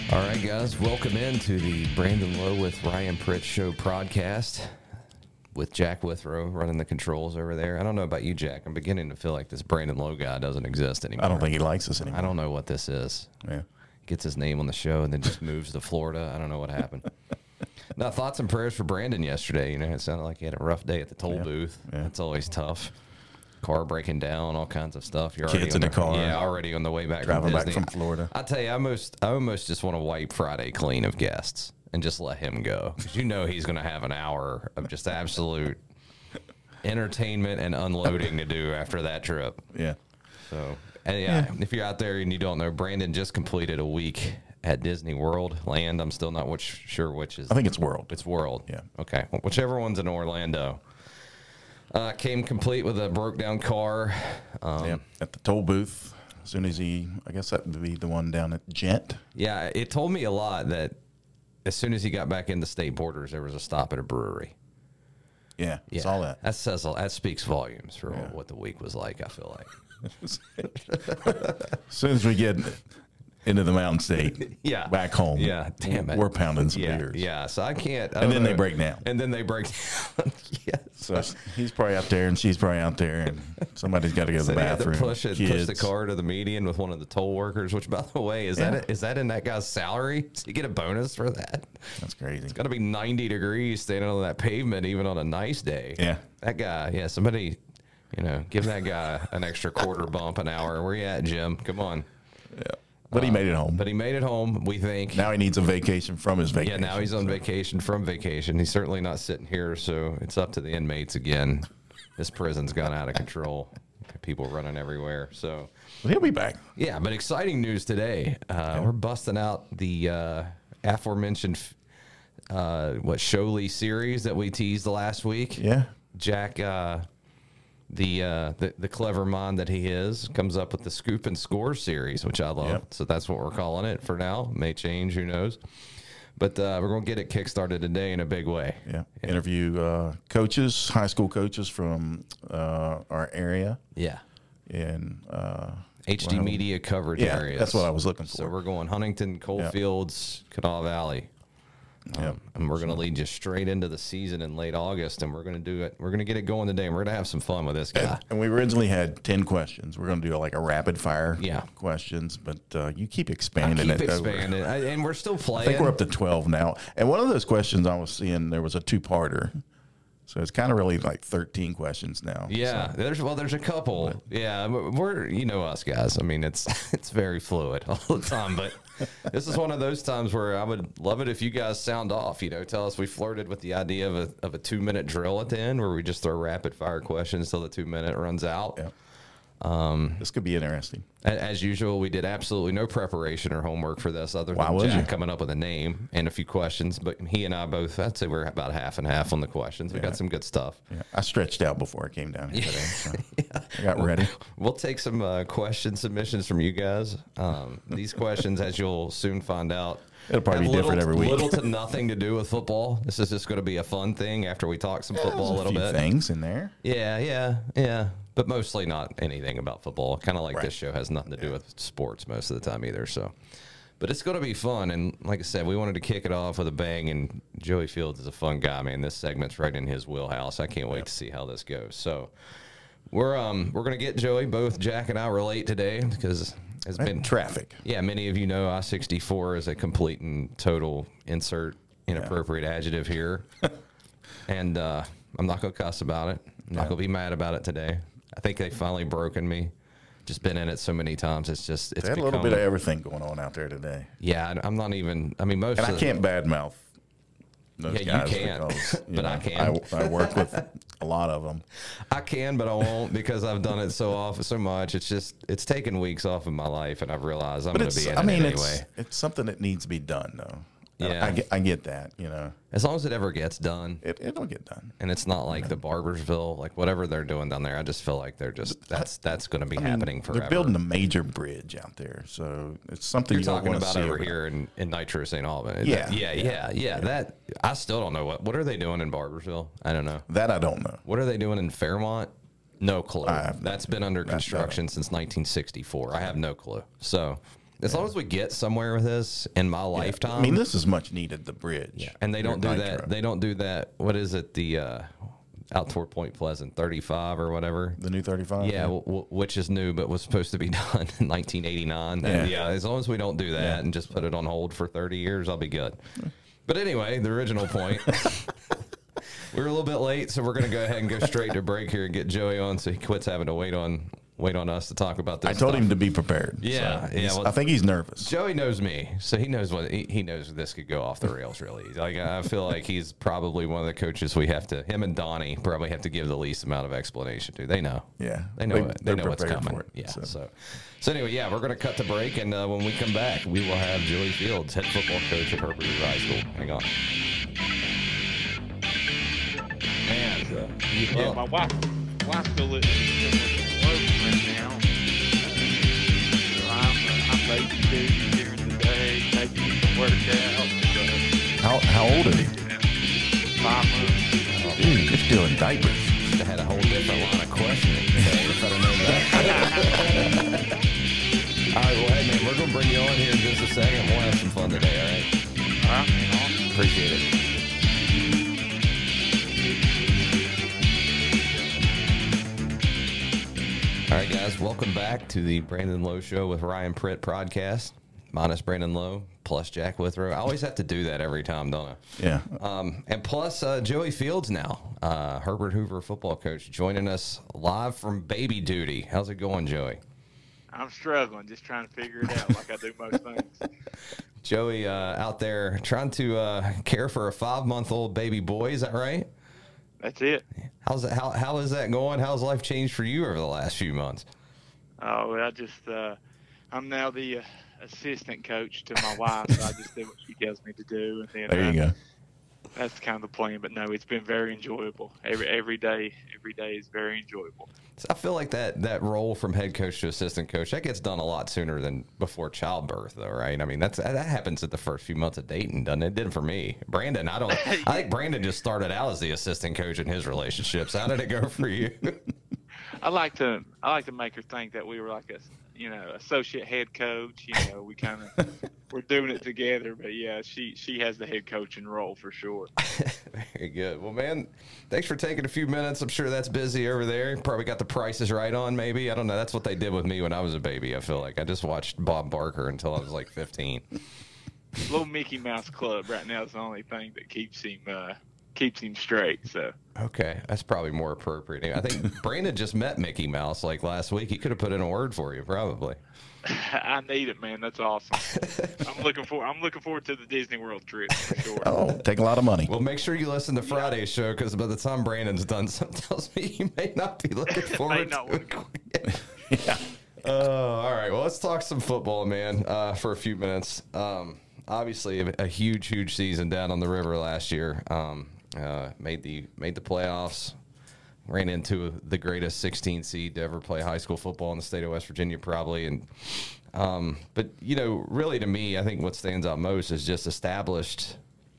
All right, guys, welcome into the Brandon Lowe with Ryan Pritch Show podcast with Jack Withrow running the controls over there. I don't know about you, Jack. I'm beginning to feel like this Brandon Lowe guy doesn't exist anymore. I don't think he likes us anymore. I don't know what this is. Yeah. Gets his name on the show and then just moves to Florida. I don't know what happened. Now, thoughts and prayers for Brandon yesterday. You know, it sounded like he had a rough day at the toll booth. Yeah. That's always tough. Car breaking down, all kinds of stuff. You're Kids already in the car. Yeah, already on the way back Driving from back Disney. from Florida. I tell you, I almost just want to wipe Friday clean of guests and just let him go. Because you know he's going to have an hour of just absolute entertainment and unloading to do after that trip. Yeah. So, and yeah, if you're out there and you don't know, Brandon just completed a week at Disney World Land. I'm still not sure which is. I think it's World. It's World. Yeah. Okay. Well, whichever one's in Orlando. Came complete with a broke down car. At the toll booth. As soon as I guess that would be the one down at Gent. Yeah, it told me a lot that as soon as he got back into state borders, there was a stop at a brewery. Yeah. Saw that. That speaks volumes for what the week was like, I feel like. As soon as we get into the Mountain State, back home, damn it, we're pounding some beers. Yeah, so I can't. And then they break down. And then they break down. Yes. So he's probably out there, and she's probably out there, and somebody's got to go to the bathroom. They had to push the car to the median with one of the toll workers. Which, by the way, is that in that guy's salary? Does he get a bonus for that? That's crazy. It's got to be 90 degrees standing on that pavement, even on a nice day. Yeah. That guy. Yeah. Somebody, give that guy an extra quarter bump an hour. Where you at, Jim? Come on. Yeah. But he made it home. But he made it home, we think. Now he needs a vacation from his vacation. Yeah, now he's on vacation from vacation. He's certainly not sitting here, so it's up to the inmates again. This prison's gone out of control. People running everywhere. So But he'll be back. Yeah, but exciting news today. We're busting out the aforementioned Show series that we teased last week. Yeah. Jack, the clever mind that he is, comes up with the Scoop and Score series, which I love. Yep. So that's what we're calling it for now. May change, who knows? But we're going to get it kickstarted today in a big way. Yeah. Interview coaches, high school coaches from our area. Yeah. In HD media coverage areas. That's what I was looking for. So we're going Huntington, Coalfields, Kanawha Valley. And we're going to lead you straight into the season in late August, and we're going to do it. We're going to get it going today, and we're going to have some fun with this guy. And we originally had 10 questions. We're going to do like a rapid fire questions, but you keep expanding it. And we're still playing. I think we're up to 12 now. And one of those questions I was seeing, there was a two-parter. So it's kind of really like 13 questions now. Yeah, so. there's a couple. Yeah, we're us guys. I mean, it's very fluid all the time. But this is one of those times where I would love it if you guys sound off. Tell us we flirted with the idea of a 2-minute drill at the end where we just throw rapid fire questions till the 2-minute runs out. Yeah. This could be interesting. As usual, we did absolutely no preparation or homework for this other than Jack coming up with a name and a few questions. But he and I both, I'd say we're about half and half on the questions. We got some good stuff. Yeah. I stretched out before I came down here today. So I got ready. We'll take some question submissions from you guys. These questions, as you'll soon find out, it'll probably be different every week. Little to nothing to do with football. This is just going to be a fun thing after we talk some football a little bit. Things in there. Yeah. But mostly not anything about football. Kind of like this show has nothing to do with sports most of the time either. So, but it's going to be fun. And like I said, we wanted to kick it off with a bang. And Joey Fields is a fun guy, man. This segment's right in his wheelhouse. I can't wait to see how this goes. So we're going to get Joey. Both Jack and I were late today because it's been traffic. Yeah, many of you know I-64 is a complete and total insert inappropriate adjective here. And I'm not going to cuss about it. I'm not going to be mad about it today. I think they've finally broken me. Just been in it so many times. It's a little bit of everything going on out there today. Yeah, I'm not even. I mean, most. And I can't badmouth those guys. You can, because, but I can. I work with a lot of them. I can, but I won't because I've done it so much. It's taken weeks off of my life, and I've realized I'm going to be in it anyway. It's something that needs to be done, though. Yeah, I get that. As long as it ever gets done, it'll get done. And it's not like the Barbersville, like whatever they're doing down there. I just feel like they're just that's going to be happening forever. They're building a major bridge out there, so it's something you're talking about over here in Nitro St. Albans. Yeah. That I still don't know what are they doing in Barbersville. I don't know. That I don't know. What are they doing in Fairmont? No clue. That's been under construction since 1964. I have no clue. So As long as we get somewhere with this in my lifetime. I mean, this is much needed, the bridge. Yeah. And they don't do that. They don't do that. What is it? The out toward Point Pleasant, 35 or whatever. The new 35? Yeah, which is new, but was supposed to be done in 1989. Yeah, as long as we don't do that and just put it on hold for 30 years, I'll be good. But anyway, the original point. We're a little bit late, so we're going to go ahead and go straight to break here and get Joey on so he quits having to wait on us to talk about this. I told him to be prepared. Yeah, so well, I think he's nervous. Joey knows me, so he knows he knows this could go off the rails really easy. Like I feel like he's probably one of the coaches him and Donnie probably have to give the least amount of explanation to. They know. Yeah. They know it. They know what's prepared coming. for it, Yeah. So anyway, we're going to cut the break, and when we come back, we will have Joey Fields, head football coach at Herbert Hoover High School. Hang on. Man, yeah, my wife still lives right now. I'm babysitting during the day, taking some workouts. How old is he? 5 months. Dude, you're still in diapers. I had a whole different line of questioning today, if I'd have known that. All right, well, hey, man, we're going to bring you on here in just a second. We'll have some fun today, all right? All right, man. Awesome. Appreciate it. All right, guys, welcome back to the Brandon Lowe Show with Ryan Pritt podcast. Minus Brandon Lowe, plus Jack Withrow. I always have to do that every time, don't I? Yeah. And plus Joey Fields now, Herbert Hoover football coach, joining us live from baby duty. How's it going, Joey? I'm struggling, just trying to figure it out like I do most things. Joey out there trying to care for a 5-month-old baby boy. Is that right? That's it. How's that? How is that going? How's life changed for you over the last few months? Oh, I'm now the assistant coach to my wife, so I just do what she tells me to do. And then, there you go. That's kind of the plan. But no, it's been very enjoyable. Every day is very enjoyable. So I feel like that role from head coach to assistant coach, that gets done a lot sooner than before childbirth, though, right? I mean, that happens at the first few months of dating, doesn't it? It did for me. Brandon, I think Brandon just started out as the assistant coach in his relationships. How did it go for you? I like to make her think that we were like a associate head coach. We kind of we're doing it together. But yeah, she has the head coaching role for sure. Very good. Well, man, thanks for taking a few minutes. I'm sure that's busy over there. Probably got the prices right on. Maybe, I don't know. That's what they did with me when I was a baby. I feel like I just watched Bob Barker until I was like 15. Little Mickey Mouse Club right now is the only thing that keeps him straight. So okay, that's probably more appropriate. I think Brandon just met Mickey Mouse like last week. He could have put in a word for you, probably. I need it, man. That's awesome. I'm looking forward to the Disney World trip for sure. Oh, take a lot of money. Well, make sure you listen to Friday's show, because by the time Brandon's done, something tells me you may not be looking forward to it. Yeah. All right. Well, let's talk some football, man, for a few minutes. Obviously, a huge season down on the river last year. Made the playoffs. Ran into the greatest 16 seed to ever play high school football in the state of West Virginia, probably. And but really, to me, I think what stands out most is just established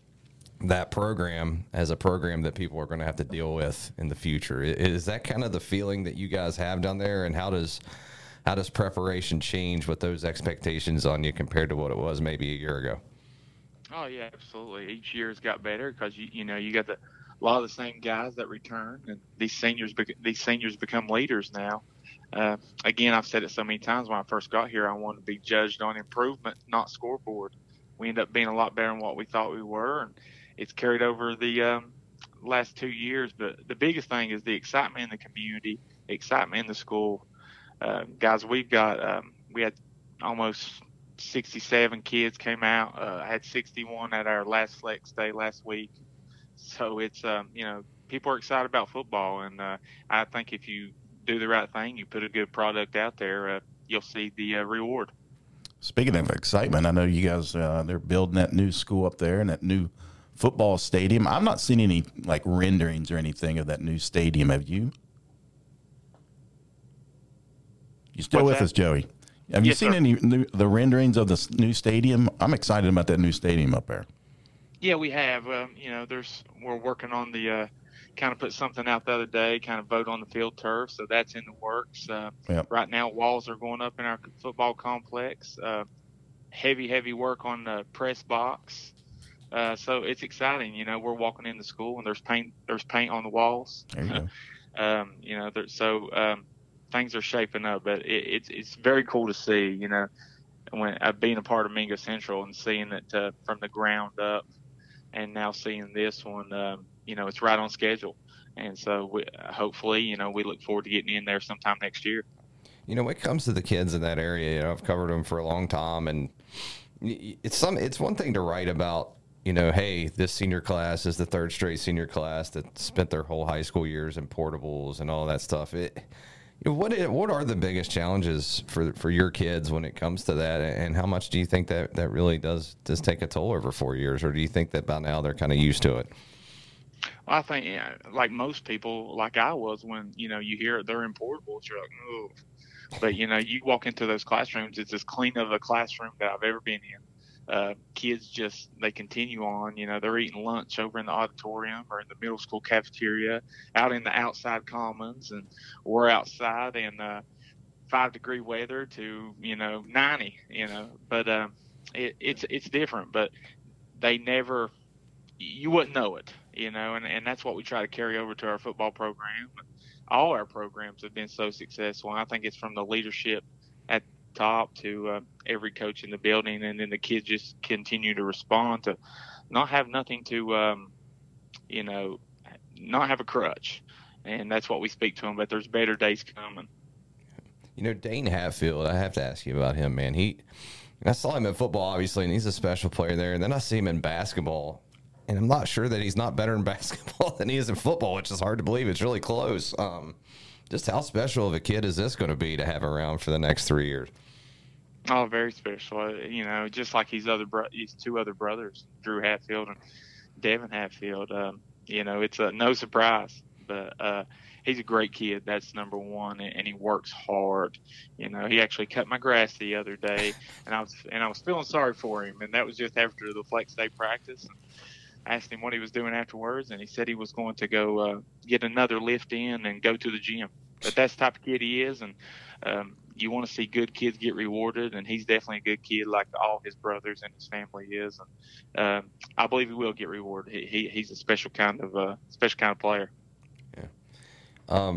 that program as a program that people are going to have to deal with in the future. Is that kind of the feeling that you guys have down there? And how does preparation change with those expectations on you compared to what it was maybe a year ago? Oh yeah, absolutely. Each year has got better because you got a lot of the same guys that return, and these seniors become leaders now. Again, I've said it so many times when I first got here, I wanted to be judged on improvement, not scoreboard. We end up being a lot better than what we thought we were, and it's carried over the last 2 years. But the biggest thing is the excitement in the community, excitement in the school. Guys, we had almost 67 kids came out. I had 61 at our last flex day last week. So it's, people are excited about football. And I think if you do the right thing, you put a good product out there, you'll see the reward. Speaking of excitement, I know you guys, they're building that new school up there and that new football stadium. I've not seen any like renderings or anything of that new stadium. Have you? You still with us, Joey? Have you seen any the renderings of the new stadium? I'm excited about that new stadium up there. Yeah, we have. We're working on the kind of put something out the other day, kind of vote on the field turf. So that's in the works. Yep. Right now, walls are going up in our football complex. heavy work on the press box. So it's exciting. We're walking into school and there's paint on the walls. There you go. Things are shaping up, but it's very cool to see. When being a part of Mingo Central and seeing it from the ground up, and now seeing this one, it's right on schedule. And so hopefully, we look forward to getting in there sometime next year. When it comes to the kids in that area, I've covered them for a long time, and it's one thing to write about, hey, this senior class is the third straight senior class that spent their whole high school years in portables and all that stuff. What are the biggest challenges for your kids when it comes to that, and how much do you think that really does take a toll over 4 years, or do you think that by now they're kind of used to it? Well, I think, like most people, like I was, when you hear they're in portables, you're like, oh. But you walk into those classrooms, it's as clean of a classroom that I've ever been in. Kids they continue on. They're eating lunch over in the auditorium or in the middle school cafeteria, out in the outside commons, and we're outside in 5-degree weather to 90. But it's different. But they never, you wouldn't know it. And that's what we try to carry over to our football program. All our programs have been so successful, and I think it's from the leadership at the top to every coach in the building, and then the kids just continue to respond, to not have nothing to, not have a crutch, and that's what we speak to them. But there's better days coming. Dane Hatfield, I have to ask you about him, man. I saw him in football, obviously, and he's a special player there, and then I see him in basketball. And I'm not sure that he's not better in basketball than he is in football, which is hard to believe. It's really close. Just how special of a kid is this going to be to have around for the next 3 years? Oh, very special. Just like his two other brothers, Drew Hatfield and Devin Hatfield. It's no surprise, but he's a great kid. That's number one, and he works hard. He actually cut my grass the other day, and I was feeling sorry for him, and that was just after the flex day practice. Asked him what he was doing afterwards, and he said he was going to go get another lift in and go to the gym. But that's the type of kid he is, and you want to see good kids get rewarded, and he's definitely a good kid like all his brothers and his family is. And I believe he will get rewarded. He's a special kind of player. Yeah.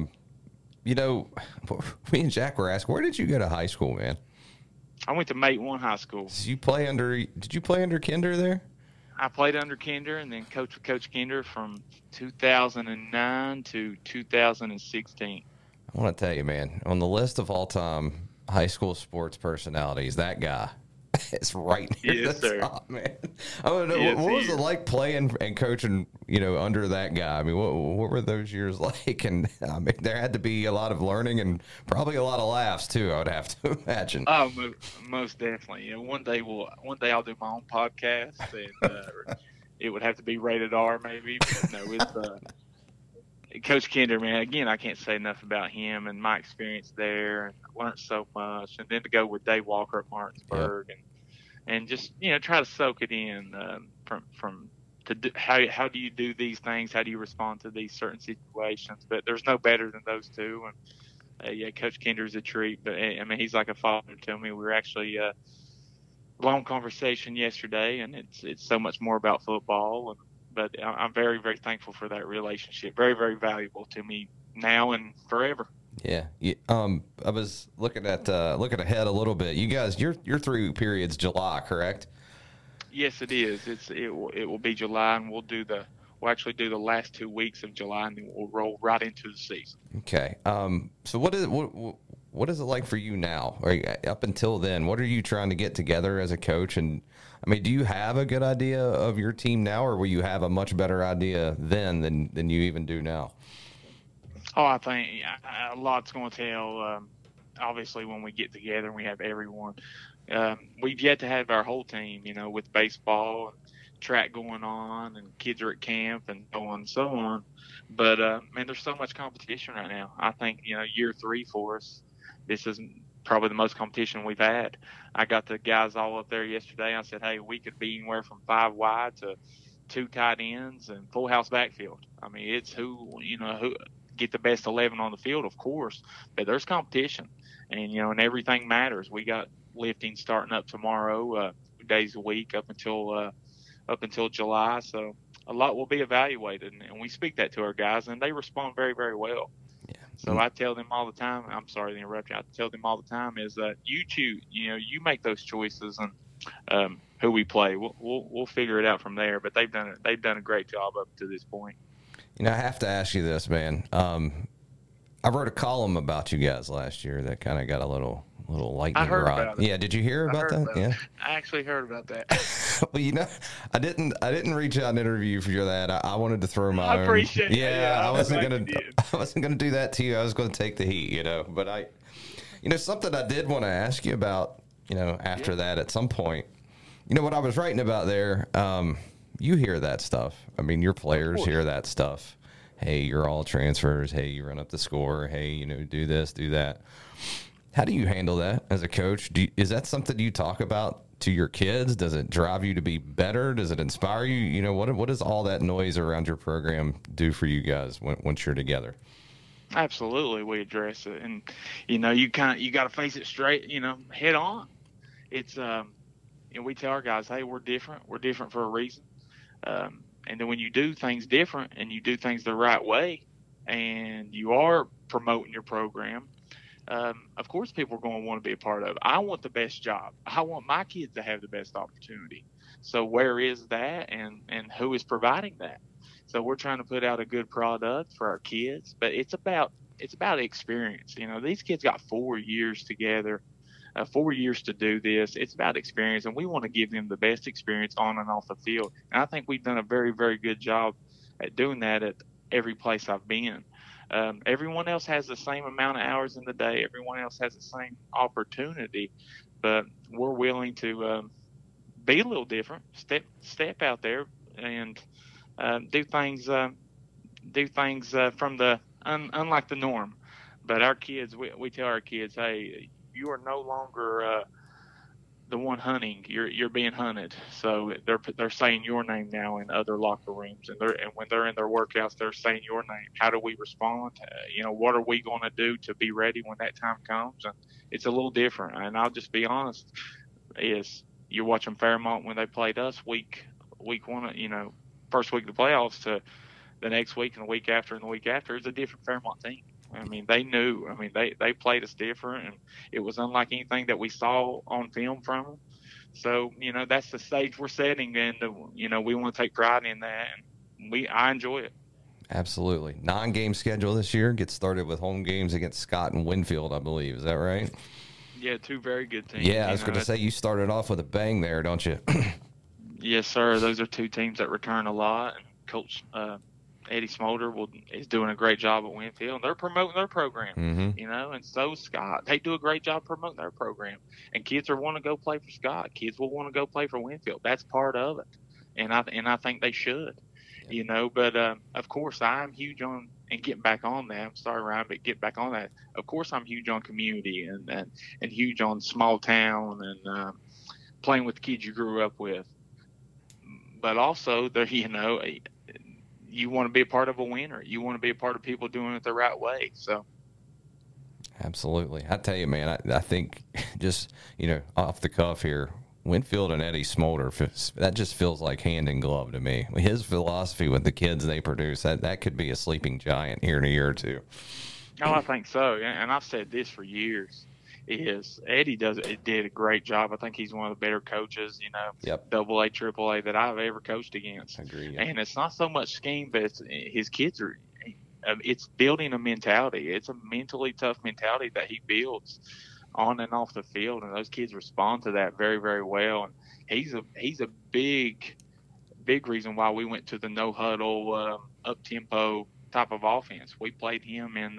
Me and Jack were asked, where did you go to high school, man? I went to Mate 1 High School. Did you play under Kinder there? I played under Kinder and then coached with Coach Kinder from 2009 to 2016. I want to tell you, man, on the list of all-time high school sports personalities, that guy is right near the top, man. I want to know, what was it like playing and coaching, under that guy? I mean, what were those years like? And I mean, there had to be a lot of learning and probably a lot of laughs too, I would have to imagine. Oh, most definitely. One day I'll do my own podcast, and it would have to be rated R maybe. But no, it's Coach Kinder, man. Again, I can't say enough about him and my experience there, and I learned so much. And then to go with Dave Walker at Martinsburg, and just try to soak it in how do you do these things? How do you respond to these certain situations? But there's no better than those two. And Coach Kinder's a treat. But I mean, he's like a father to me. We were actually long conversation yesterday, and it's so much more about football. But I'm very, very thankful for that relationship. Very, very valuable to me now and forever. Yeah. I was looking ahead a little bit. You guys, you're through periods July, correct? Yes, it is. It will be July, and we'll actually do the last 2 weeks of July, and then we'll roll right into the season. Okay. So what is it like for you now? Up until then, what are you trying to get together as a coach? And I mean, do you have a good idea of your team now, or will you have a much better idea then than you even do now? Oh, I think a lot's going to tell. Obviously, when we get together and we have everyone, we've yet to have our whole team, with baseball and track going on, and kids are at camp and so on and so on. But man, there's so much competition right now. I think year 3 for us, this is probably the most competition we've had. I got the guys all up there yesterday. I said, hey, we could be anywhere from 5 wide to 2 tight ends and full house backfield. I mean, it's who get the best 11 on the field, of course, but there's competition, and and everything matters. We got lifting starting up tomorrow, days a week up until July. So a lot will be evaluated, and we speak that to our guys, and they respond very, very well. Yeah. So I tell them all the time. I'm sorry to interrupt you. I tell them all the time is that you choose. You make those choices, and who we play, we'll figure it out from there. But they've done a great job up to this point. I have to ask you this, man. I wrote a column about you guys last year that kind of got a little lightning rod. About it. Yeah, did you hear about that? Yeah, I actually heard about that. Well, I didn't reach out and interview you for that. I wanted to throw my. I appreciate it. Yeah, I wasn't gonna do that to you. I was gonna take the heat, But something I did want to ask you about, after that at some point, what I was writing about there. You hear that stuff. I mean, your players hear that stuff. Hey, you're all transfers. Hey, you run up the score. Hey, do this, do that. How do you handle that as a coach? Is that something you talk about to your kids? Does it drive you to be better? Does it inspire you? What does all that noise around your program do for you guys once you're together? Absolutely, we address it, and you got to face it straight, head on. It's we tell our guys, hey, we're different. We're different for a reason. And then when you do things different and you do things the right way, and you are promoting your program, of course people are going to want to be a part of it. I want the best job. I want my kids to have the best opportunity. So where is that, and who is providing that? So we're trying to put out a good product for our kids, but it's about experience. These kids got 4 years together. 4 years to do this. It's about experience, and we want to give them the best experience on and off the field. And I think we've done a very, very good job at doing that at every place I've been. Everyone else has the same amount of hours in the day. Everyone else has the same opportunity, but we're willing to be a little different, step out there, and do things from the unlike the norm. But our kids, we tell our kids, hey, you are no longer the one hunting. You're being hunted. So they're saying your name now in other locker rooms, and when they're in their workouts, they're saying your name. How do we respond? What are we going to do to be ready when that time comes? And it's a little different. And I'll just be honest: is you're watching Fairmont when they played us week one, first week of the playoffs, to the next week and the week after and the week after. It's a different Fairmont team. I mean, they knew. I mean, they played us different, and it was unlike anything that we saw on film from them. So, that's the stage we're setting, and we want to take pride in that, and I enjoy it. Absolutely. 9-game schedule this year. Gets started with home games against Scott and Winfield, I believe. Is that right? Yeah, 2 very good teams. Yeah, I was going to say you started off with a bang there, don't you? Yes, sir. Those are 2 teams that return a lot, and Coach Eddie Smolder is doing a great job at Winfield. They're promoting their program, and so Scott. They do a great job promoting their program. And kids are want to go play for Scott. Kids will want to go play for Winfield. That's part of it, and I think they should, But of course, I'm huge on and getting back on that. I'm sorry, Ryan, but get back on that. Of course, I'm huge on community and huge on small town and playing with the kids you grew up with. But also, you want to be a part of a winner. You want to be a part of people doing it the right way. So, absolutely. I tell you, man, I think just, off the cuff here, Winfield and Eddie Smolder, that just feels like hand in glove to me. His philosophy with the kids they produce, that could be a sleeping giant here in a year or two. Oh, I think so. And I've said this for years. Eddie did a great job. I think he's one of the better coaches, Yep. AA, AAA that I've ever coached against. Agreed. And it's not so much scheme, but his kids it's building a mentality. It's a mentally tough mentality that he builds on and off the field, and those kids respond to that very, very well. And he's a big reason why we went to the no huddle, up tempo type of offense. We played him in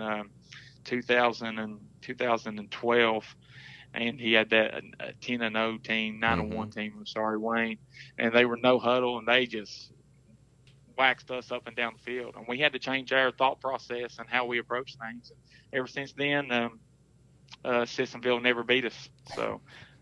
2012, and he had that 10-0 team, 9-1 team. I'm sorry, Wayne, and they were no huddle, and they just waxed us up and down the field, and we had to change our thought process and how we approach things. And ever since then, Sissonville never beat us. So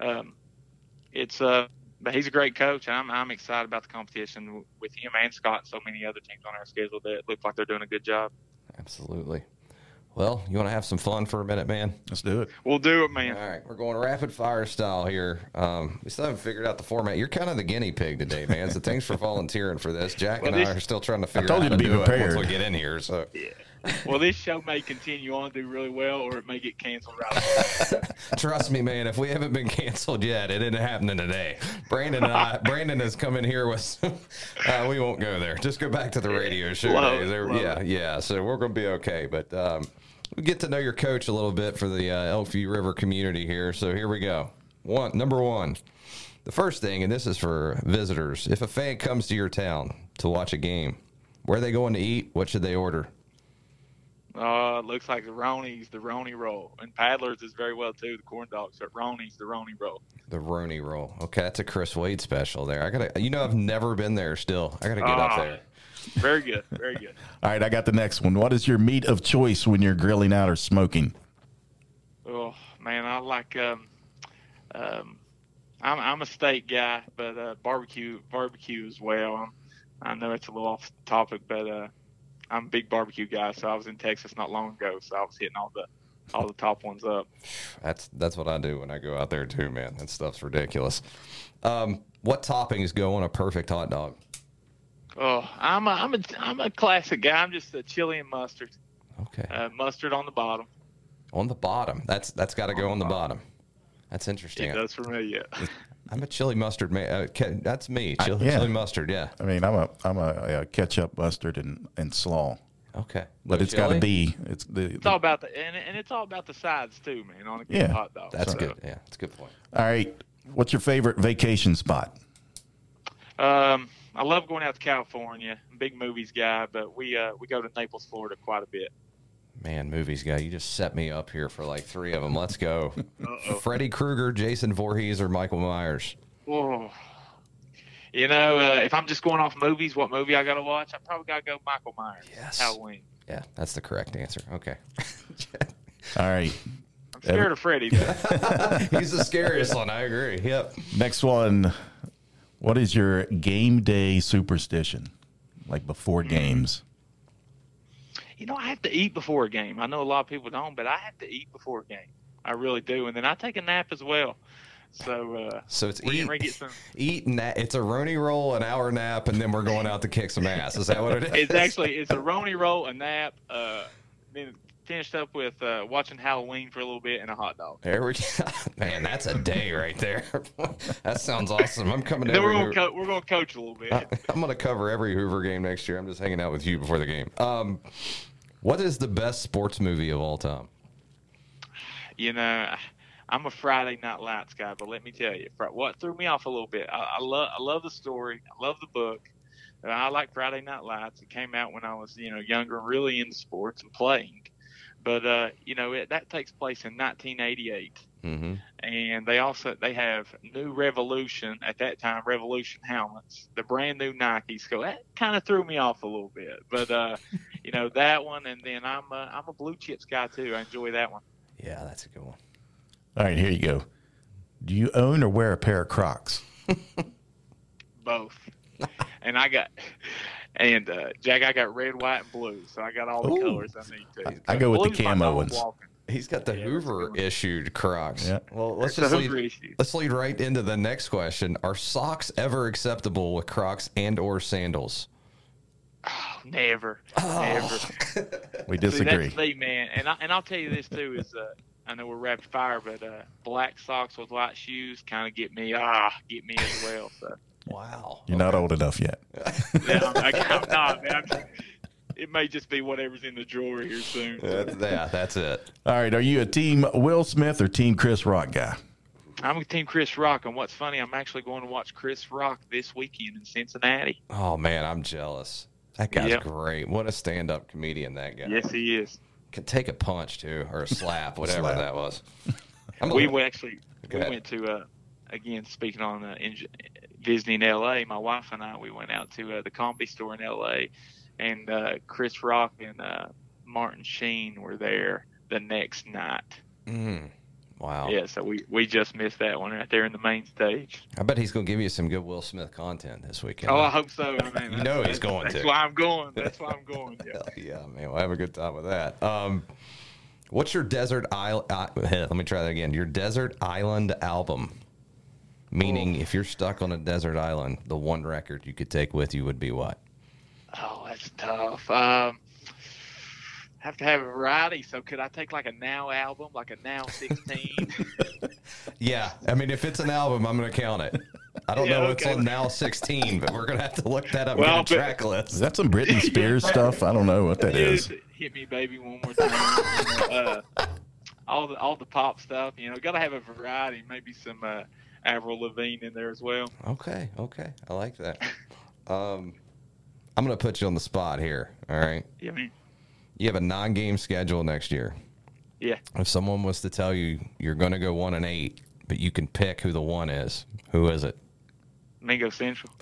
but he's a great coach, and I'm excited about the competition with him and Scott and so many other teams on our schedule that look like they're doing a good job. Absolutely. Well, you want to have some fun for a minute, man? Let's do it. We'll do it, man. All right, we're going rapid fire style here. We still haven't figured out the format. You're kind of the guinea pig today, man. So thanks for volunteering for this. Jack and I are still trying to figure out how to do it once we get in here. So yeah. Well, this show may continue on to do really well, or it may get canceled right away. Trust me, man. If we haven't been canceled yet, it isn't happening today. Brandon has come in here with. We won't go there. Just go back to the radio show. Yeah. So we're going to be okay, but. We get to know your coach a little bit for the Elkview River community here. So here we go. Number one, the first thing, and this is for visitors. If a fan comes to your town to watch a game, where are they going to eat? What should they order? It looks like the Roni roll. And Paddlers is very well, too, the corn dogs. But Roni's the Roni roll. The Roni roll. Okay, that's a Chris Wade special there. I've never been there still. I got to get up there. Very good. Very good. All right, I got the next one. What is your meat of choice when you're grilling out or smoking? Oh, man, I like I'm a steak guy, but barbecue as well. I know it's a little off topic, but I'm a big barbecue guy. So I was in Texas not long ago, so I was hitting all the top ones up. That's what I do when I go out there too, man. That stuff's ridiculous. What toppings go on a perfect hot dog? Oh, I'm a classic guy. I'm just a chili and mustard. Okay. Mustard on the bottom. On the bottom. That's got to go on the bottom. That's interesting. It does for me, yeah. I'm a chili mustard man. That's me. Chili mustard. Yeah. I mean, I'm a ketchup, mustard, and slaw. Okay. But it's got to be. It's all about and it's all about the sides too, man. On a good hot dog. That's good. Yeah, that's a good point. All right. What's your favorite vacation spot? I love going out to California. I'm a big movies guy, but we go to Naples, Florida quite a bit. Man, movies guy, you just set me up here for like three of them. Let's go. Uh-oh. Freddy Krueger, Jason Voorhees, or Michael Myers? Oh, if I'm just going off movies, what movie I got to watch? I probably got to go Michael Myers. Yes. Halloween. Yeah, that's the correct answer. Okay. All right. I'm scared of Freddy. He's the scariest one. I agree. Yep. Next one. What is your game day superstition? Like before games? I have to eat before a game. I know a lot of people don't, but I have to eat before a game. I really do. And then I take a nap as well. So it's it's a Roni roll, an hour nap, and then we're going out to kick some ass. Is that what it is? It's a Roni roll, a nap, then finished up with watching Halloween for a little bit and a hot dog. There we go. Man, that's a day right there. That sounds awesome. I'm coming to we're going to coach a little bit. I'm going to cover every Hoover game next year. I'm just hanging out with you before the game. What is the best sports movie of all time? I'm a Friday Night Lights guy, but let me tell you, what threw me off a little bit, I love the story. I love the book. I like Friday Night Lights. It came out when I was, younger and really into sports and playing. But, that takes place in 1988. Mm-hmm. And they have new Revolution, at that time, Revolution helmets, the brand new Nikes. So that kind of threw me off a little bit. But, that one, and then I'm a Blue Chips guy, too. I enjoy that one. Yeah, that's a good one. All right, here you go. Do you own or wear a pair of Crocs? Both. And Jack, I got red, white, and blue, so I got all the colors I need to. I go with the camo ones. He's got the Hoover issued Crocs. Yeah. Well, let's lead right into the next question. Are socks ever acceptable with Crocs and or sandals? Oh, never. We disagree. See, that's me, man. And I'll tell you this too is I know we're rapid fire, but black socks with white shoes kind of get me as well. So. Wow. You're not old enough yet. Yeah, I'm not, man. It may just be whatever's in the drawer here soon. So. That's it. All right. Are you a team Will Smith or team Chris Rock guy? I'm a team Chris Rock. And what's funny, I'm actually going to watch Chris Rock this weekend in Cincinnati. Oh, man, I'm jealous. That guy's great. What a stand-up comedian that guy. Yes, he is. Can take a punch, too, or a slap, whatever that was. We went to, again, speaking on visiting L.A., my wife and I, we went out to the Comedy Store in L.A., and Chris Rock and Martin Sheen were there the next night. Wow. Yeah, so we just missed that one right there in the main stage. I bet he's going to give you some good Will Smith content this weekend. Oh, I hope so. I mean, You know he's going that's to. That's why I'm going. That's why I'm going. Yeah. Hell yeah, man. We'll have a good time with that. What's your desert island? Let me try that again. Your desert island album. Meaning, if you're stuck on a desert island, the one record you could take with you would be what? Oh, that's tough. Have to have a variety. So could I take like a Now album, like a Now 16? Yeah. I mean, if it's an album, I'm going to count it. I don't know what's on Now 16, but we're going to have to look that up and get a track list. Is that some Britney Spears stuff? I don't know what that is. Hit Me Baby One More Time. All the pop stuff. Got to have a variety. Maybe some Avril Lavigne in there as well. Okay. I like that. I'm going to put you on the spot here. All right. Yeah, man. You have a 9-game schedule next year. Yeah. If someone was to tell you you're going to go 1-8, but you can pick who the one is, who is it? Mingo Central.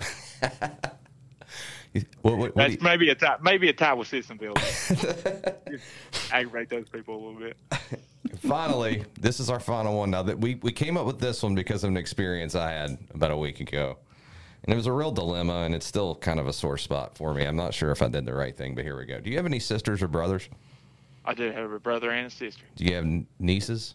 What That's maybe a tie with Sissonville. Aggravate those people a little bit. Finally, this is our final one. Now that we came up with this one because of an experience I had about a week ago. And it was a real dilemma, and it's still kind of a sore spot for me. I'm not sure if I did the right thing, but here we go. Do you have any sisters or brothers? I do have a brother and a sister. Do you have nieces?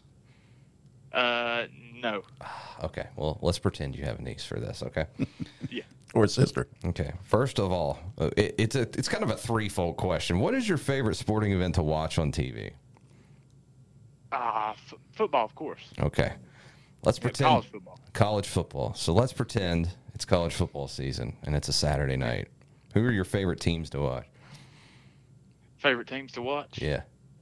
No. Okay, well, let's pretend you have a niece for this, okay? Yeah. Or a sister. Okay, first of all, it's kind of a threefold question. What is your favorite sporting event to watch on TV? Football, of course. Okay. Let's pretend college football. College football. So let's pretend it's college football season and it's a Saturday night. Who are your favorite teams to watch? Favorite teams to watch? Yeah.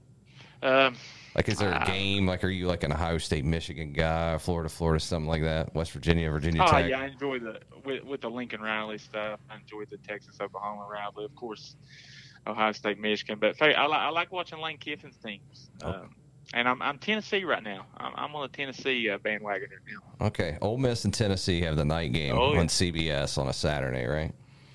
Like, is there a game? Like, are you like an Ohio State, Michigan guy, Florida, something like that? West Virginia, Virginia Tech? Oh, yeah, I enjoy with the Lincoln Riley stuff. I enjoy the Texas Oklahoma rivalry, of course, Ohio State, Michigan. But I like watching Lane Kiffin's teams. And I'm Tennessee right now. I'm on the Tennessee bandwagon right now. Okay, Ole Miss and Tennessee have the night game on CBS on a Saturday, right?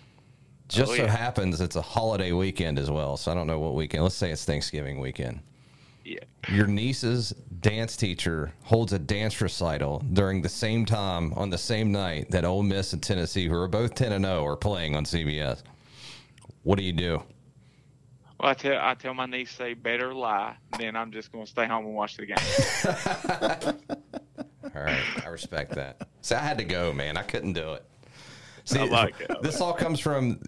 Just so happens it's a holiday weekend as well. So I don't know what weekend. Let's say it's Thanksgiving weekend. Yeah. Your niece's dance teacher holds a dance recital during the same time on the same night that Ole Miss and Tennessee, who are both 10-0, are playing on CBS. What do you do? Well, I tell my niece, say better lie, then I'm just going to stay home and watch the game. All right, I respect that. See, I had to go, man. I couldn't do it. See, I like it. This all comes from,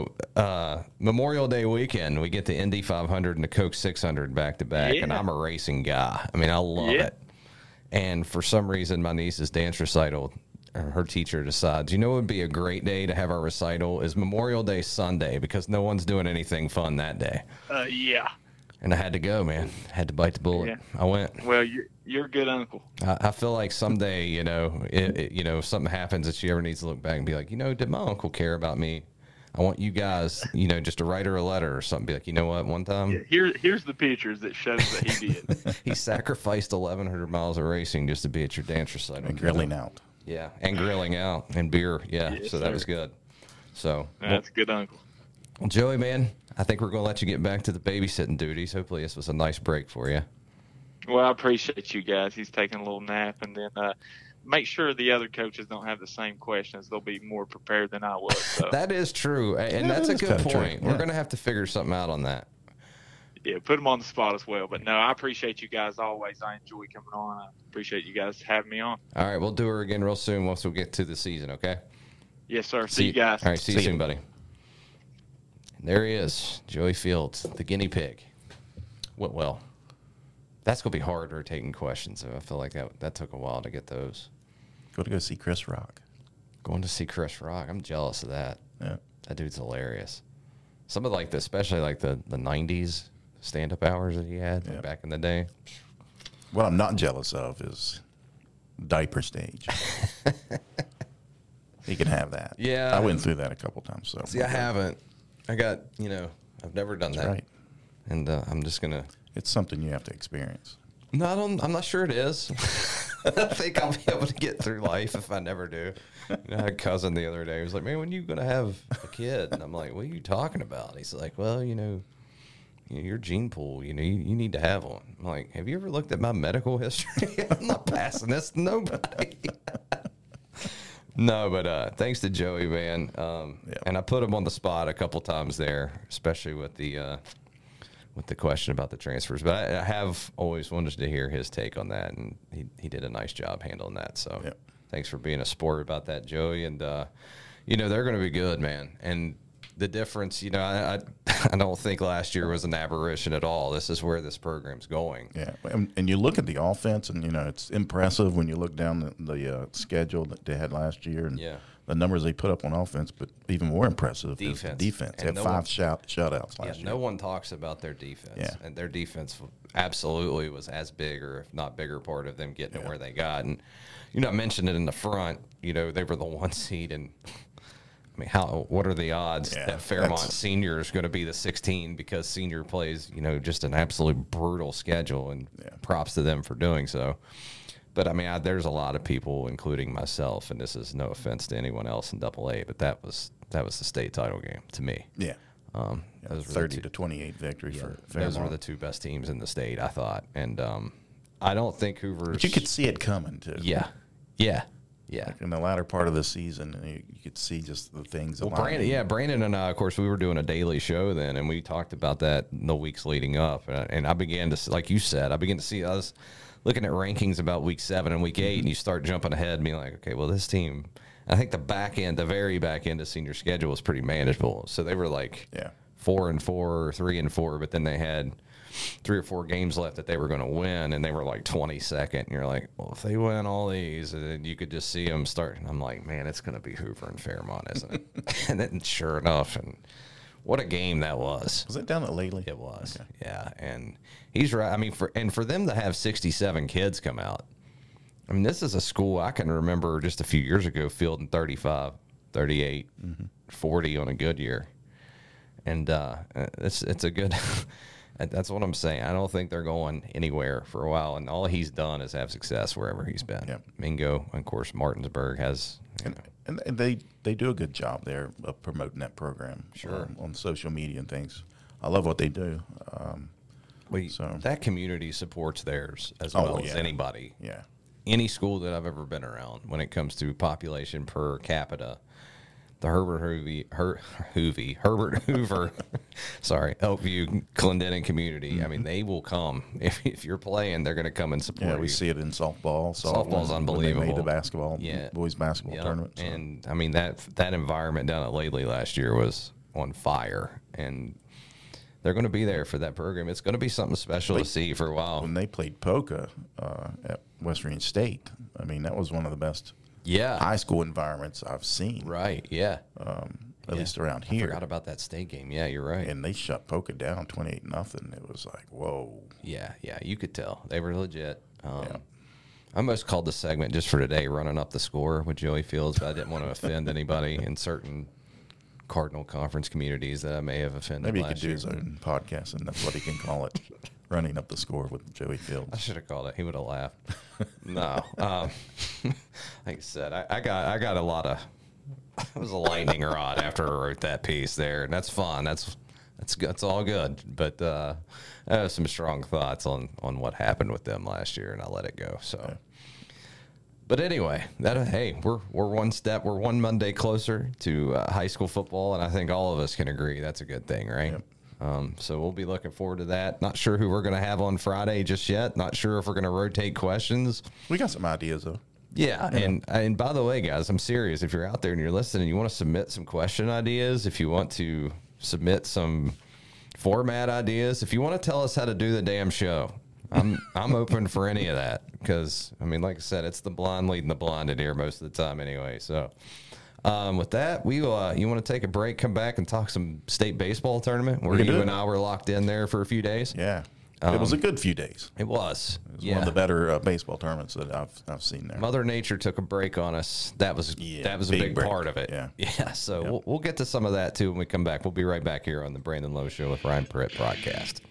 Memorial Day weekend. We get the Indy 500 and the Coke 600 back-to-back, and I'm a racing guy. I mean, I love it. And for some reason, my niece's dance recital, her teacher decides, what would be a great day to have our recital is Memorial Day Sunday, because no one's doing anything fun that day. Yeah. And I had to go, man. Had to bite the bullet. Yeah. I went. Well, you're a good uncle. I feel like someday, if something happens that she ever needs to look back and be like, did my uncle care about me? I want you guys, just to write her a letter or something. Be like, you know what? One time, here's the pictures that shows that he did. He sacrificed 1,100 miles of racing just to be at your dance recital. And grilling out. Yeah, and grilling out and beer. Yeah, yes, so that was good. So that's a good uncle. Well, Joey, man, I think we're going to let you get back to the babysitting duties. Hopefully this was a nice break for you. Well, I appreciate you guys. He's taking a little nap, and then make sure the other coaches don't have the same questions. They'll be more prepared than I was. So. That is true, and that's a good point. We're going to have to figure something out on that. Yeah, put them on the spot as well. But no, I appreciate you guys always. I enjoy coming on. I appreciate you guys having me on. All right, we'll do her again real soon once we get to the season, okay? Yes, sir. See you guys. All right, see you soon, buddy. And there he is, Joey Fields, the guinea pig. Well, that's going to be hard rotating questions. I feel like that took a while to get those. Go see Chris Rock. Going to see Chris Rock. I'm jealous of that. Yeah. That dude's hilarious. Some of especially the 90s stand-up hours that he had back in the day. What I'm not jealous of is diaper stage. He can have that. Yeah. I went through that a couple times. So See, I haven't. I got, I've never done that. Right. And I'm just going to. It's something you have to experience. No, I'm not sure it is. I think I'll be able to get through life if I never do. I had a cousin the other day who was like, man, when are you going to have a kid? And I'm like, what are you talking about? He's like, well, your gene pool, you need to have one. I'm like, have you ever looked at my medical history? I'm not passing this to nobody. No, but thanks to Joey, man. And I put him on the spot a couple times there, especially with the question about the transfers. But I have always wanted to hear his take on that, and he did a nice job handling that. So thanks for being a sport about that, Joey. And, they're going to be good, man. And the difference, I don't think last year was an aberration at all. This is where this program's going. Yeah, and you look at the offense, and it's impressive when you look down the schedule that they had last year, and the numbers they put up on offense. But even more impressive is the defense. They had 5 shutouts last year. No one talks about their defense, and their defense absolutely was as big, or if not bigger, part of them getting to where they got. And I mentioned it in the front. They were the 1 seed, and I mean, what are the odds that Fairmont Senior is going to be the 16 because Senior plays, just an absolute brutal schedule, and props to them for doing so. But I mean, there's a lot of people, including myself, and this is no offense to anyone else in AA, but that was the state title game to me. Yeah. Those 30-28 victory for Fairmont. Those were the 2 best teams in the state, I thought. And I don't think Hoover's... But you could see it coming, too. Yeah. Like in the latter part of the season, you could see just the things. Well, Brandon and I, of course, we were doing a daily show then, and we talked about that in the weeks leading up. And I began to, like you said, I was looking at rankings about week 7 and week 8, and you start jumping ahead and being like, okay, well, this team, I think the very back end of Senior schedule was pretty manageable. So they were like 4-4 or 3-4, but then they had 3 or 4 games left that they were going to win, and they were like 22nd. And you're like, well, if they win all these, and then you could just see them start. And I'm like, man, it's going to be Hoover and Fairmont, isn't it? And then sure enough, and what a game that was. Was it down at Laley? It was, yeah. And he's right. I mean, for them to have 67 kids come out, I mean, this is a school I can remember just a few years ago fielding 35, 38, 40 on a good year. And it's a good... That's what I'm saying. I don't think they're going anywhere for a while, and all he's done is have success wherever he's been. Yep. Mingo, of course, Martinsburg has. And they do a good job there of promoting that program. Sure. On social media and things. I love what they do. That community supports theirs as well as anybody. Yeah. Any school that I've ever been around when it comes to population per capita. The Herbert Hoover, sorry, Elkview, Clendenin community. I mean, they will come. If you're playing, they're going to come and support you. Yeah, we see it in softball. Softball's unbelievable. When they made the boys basketball tournament. So. And, I mean, that environment down at Laley last year was on fire. And they're going to be there for that program. It's going to be something special to see for a while. When they played Polka at West Virginia State, I mean, that was one of the best high school environments I've seen. Right, yeah. At least around here. I forgot about that state game. Yeah, you're right. And they shut Polka down 28-0. It was like, whoa. Yeah, you could tell. They were legit. I almost called the segment just for today, running up the score with Joey Fields, but I didn't want to offend anybody in certain Cardinal Conference communities that I may have offended. Maybe he could do his own podcast, and that's what he can call it. Running up the score with Joey Fields. I should have called it. He would have laughed. No. Like I said, I got a lot of... I was a lightning rod after I wrote that piece there, and that's fun. That's all good. But I have some strong thoughts on what happened with them last year, and I let it go. So, but anyway, we're one Monday closer to high school football, and I think all of us can agree that's a good thing, right? Yep. So we'll be looking forward to that. Not sure who we're going to have on Friday just yet. Not sure if we're going to rotate questions. We got some ideas, though. Yeah, and by the way, guys, I'm serious. If you're out there and you're listening, you want to submit some question ideas, if you want to submit some format ideas, if you want to tell us how to do the damn show, I'm open for any of that because, I mean, like I said, it's the blind leading the blinded here most of the time anyway. So with that, you want to take a break, come back and talk some state baseball tournament where you and I were locked in there for a few days? Yeah. It was a good few days. It was. One of the better baseball tournaments that I've seen there. Mother Nature took a break on us. That was a big part of it. Yeah. So we'll get to some of that too when we come back. We'll be right back here on the Brandon Lowe Show with Ryan Pritt broadcast.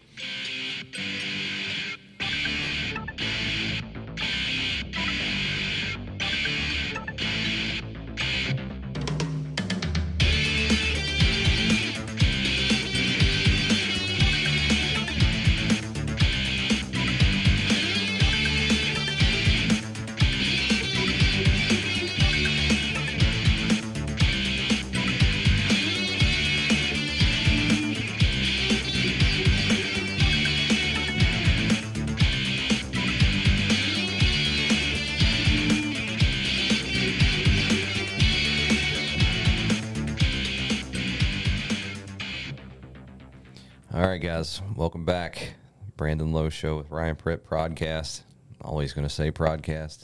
All right, guys. Welcome back. Brandon Lowe Show with Ryan Pritt, Prodcast. Always going to say Prodcast.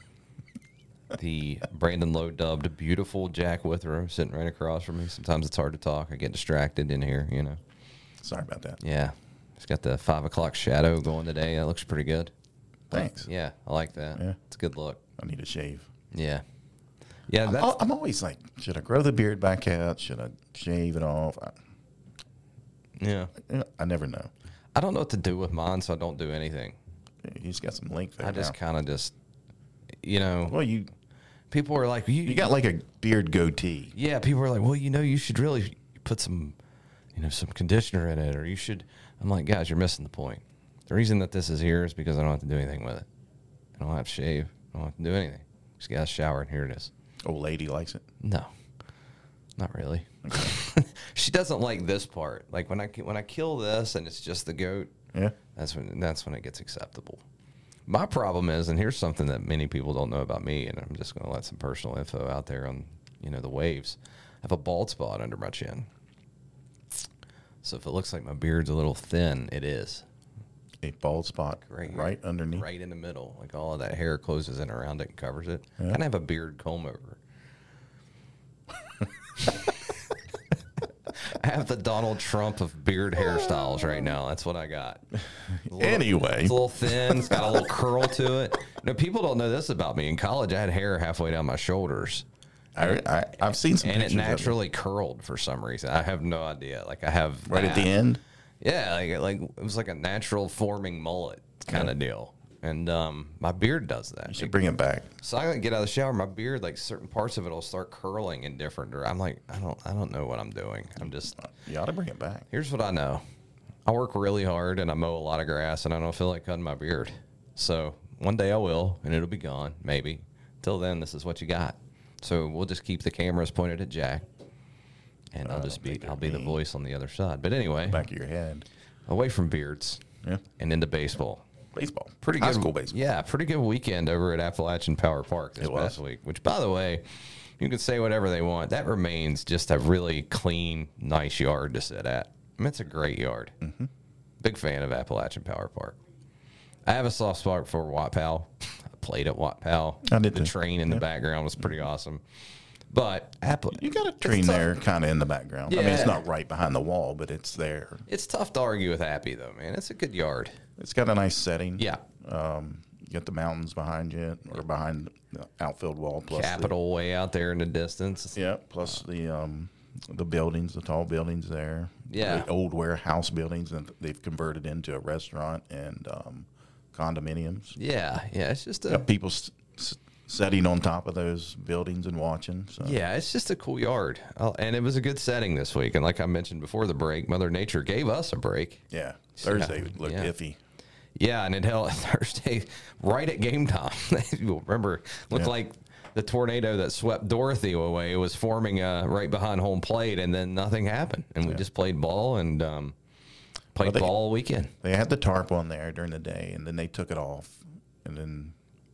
The Brandon Lowe dubbed beautiful Jack Withrow sitting right across from me. Sometimes it's hard to talk. I get distracted in here, you know. Sorry about that. Yeah. He's got the 5 o'clock shadow going today. That looks pretty good. Thanks. Yeah, I like that. Yeah. It's a good look. I need a shave. Yeah. Yeah, I'm always like, should I grow the beard back out? Should I shave it off? I never know. I don't know what to do with mine, so I don't do anything. He's got some length there. I just kind of you know. Well, people are like, you got like a beard goatee. Yeah, people are like, well, you know, you should really put some, you know, some conditioner in it, or you should. I'm like, guys, you're missing the point. The reason that this is here is because I don't have to do anything with it. I don't have to shave. I don't have to do anything. Just got a shower, and here it is. Old lady likes it? No, not really. Okay. She doesn't like this part. Like when I kill this and it's just the goat. Yeah, that's when it gets acceptable. My problem is, and here's something that many people don't know about me, and I'm just going to let some personal info out there on, you know, the waves. I have a bald spot under my chin. So if it looks like my beard's a little thin, it is. A bald spot right underneath? Right in the middle. Like all of that hair closes in around it and covers it. Yeah. I kind of have a beard comb over. I have the Donald Trump of beard hairstyles right now. That's what I got. Anyway. It's a little thin. It's got a little curl to it. You know, people don't know this about me. In college, I had hair halfway down my shoulders. I've seen some and pictures. And it naturally curled for some reason. I have no idea. Like I have right at the end? Yeah, like it was like a natural forming mullet kind of deal. And my beard does that. You should bring it back. So I get out of the shower, my beard, like certain parts of it will start curling in different. I'm like, I don't know what I'm doing. I'm just. You ought to bring it back. Here's what I know. I work really hard and I mow a lot of grass and I don't feel like cutting my beard. So one day I will, and it'll be gone, maybe. Till then, this is what you got. So we'll just keep the cameras pointed at Jack, and I'll be the voice on the other side. But anyway, back of your head, away from beards, and into baseball. Pretty good. High school baseball. Yeah, pretty good weekend over at Appalachian Power Park this past week. Which, by the way, you can say whatever they want. That remains just a really clean, nice yard to sit at. I mean, it's a great yard. Mm-hmm. Big fan of Appalachian Power Park. I have a soft spot for Watt Powell. I played at Watt Powell. The train in the background was pretty awesome. But you got a train there kind of in the background. Yeah. I mean, it's not right behind the wall, but it's there. It's tough to argue with Appy, though, man. It's a good yard. It's got a nice setting. Yeah. You got the mountains behind you, or behind the outfield wall. Plus Capitol way out there in the distance. Yeah, plus the buildings, the tall buildings there. Yeah. The old warehouse buildings that they've converted into a restaurant and condominiums. Yeah, it's just got people sitting on top of those buildings and watching. So. Yeah, it's just a cool yard. And it was a good setting this week. And like I mentioned before the break, Mother Nature gave us a break. Yeah, Thursday looked iffy. Yeah, and it held Thursday right at game time. You'll remember, looked like the tornado that swept Dorothy away was forming right behind home plate, and then nothing happened. And we just played ball and played ball all weekend. They had the tarp on there during the day, and then they took it off, and then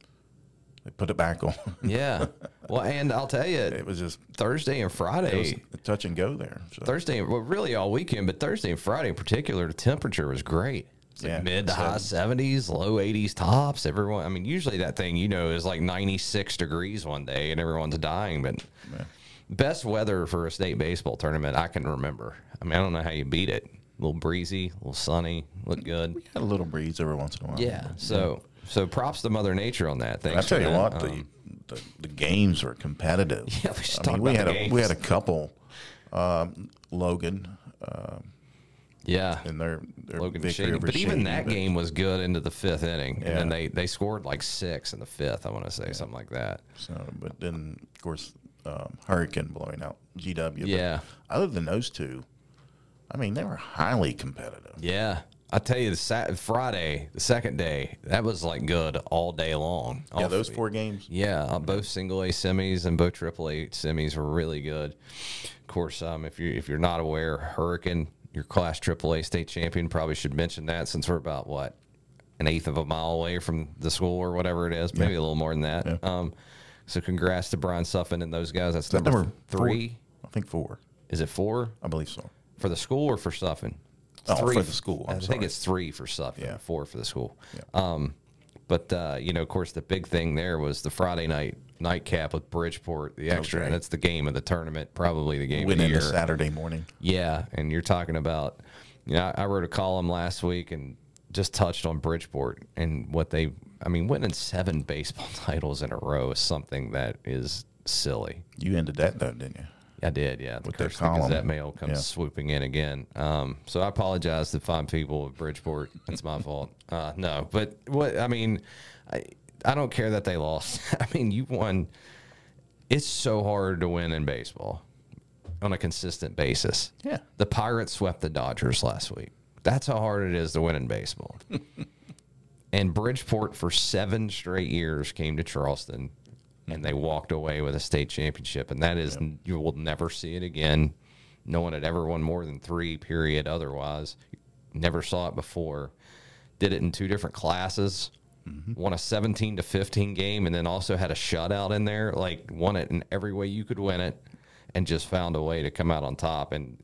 they put it back on. Yeah. Well, and I'll tell you, it was just Thursday and Friday. It was a touch and go there. So. Thursday, well, really all weekend, but Thursday and Friday in particular, the temperature was great. It's like mid to high 70s, low 80s tops. Everyone, I mean, usually that thing, you know, is like 96 degrees one day and everyone's dying. But best weather for a state baseball tournament I can remember. I mean, I don't know how you beat it. A little breezy, a little sunny, looked good. We had a little breeze every once in a while. Yeah. So props to Mother Nature on that. Thanks. I tell you what, the games were competitive. Yeah, we had a couple. Logan. And their Logan victory over but even Shady, that game was good into the fifth inning, and then they scored like 6 in the fifth. I want to say something like that. So, but then of course Hurricane blowing out GW. Yeah. But other than those two, I mean, they were highly competitive. Yeah. I tell you, Friday, the second day, that was like good all day long. Yeah, those 4 games. Yeah, both single A semis and both triple A semis were really good. Of course, if you're not aware, Hurricane, your Class AAA state champion, probably should mention that since we're about an eighth of a mile away from the school or whatever it is, maybe a little more than that. Yeah. So congrats to Brian Suffin and those guys. That's number 3. 4. I think 4. Is it 4? I believe so. For the school or for Suffin? for the school. I think it's 3 for Suffolk, 4 for the school. Yeah. But of course, the big thing there was the Friday night nightcap with Bridgeport, the extra, and it's the game of the tournament, probably the game of the year. Saturday morning. Yeah, and you're talking about, I wrote a column last week and just touched on Bridgeport and winning 7 baseball titles in a row is something that is silly. You ended that though, didn't you? I did, yeah. With the Gazette Mail comes swooping in again. So I apologize to fine people of Bridgeport. It's my fault. No, but I don't care that they lost. You won. It's so hard to win in baseball on a consistent basis. Yeah. The Pirates swept the Dodgers last week. That's how hard it is to win in baseball. And Bridgeport for 7 straight years came to Charleston, and they walked away with a state championship. And that is, you will never see it again. No one had ever won more than 3, period, otherwise. Never saw it before. Did it in 2 different classes. Won a 17-15 game, and then also had a shutout in there. Like, won it in every way you could win it, and just found a way to come out on top. And,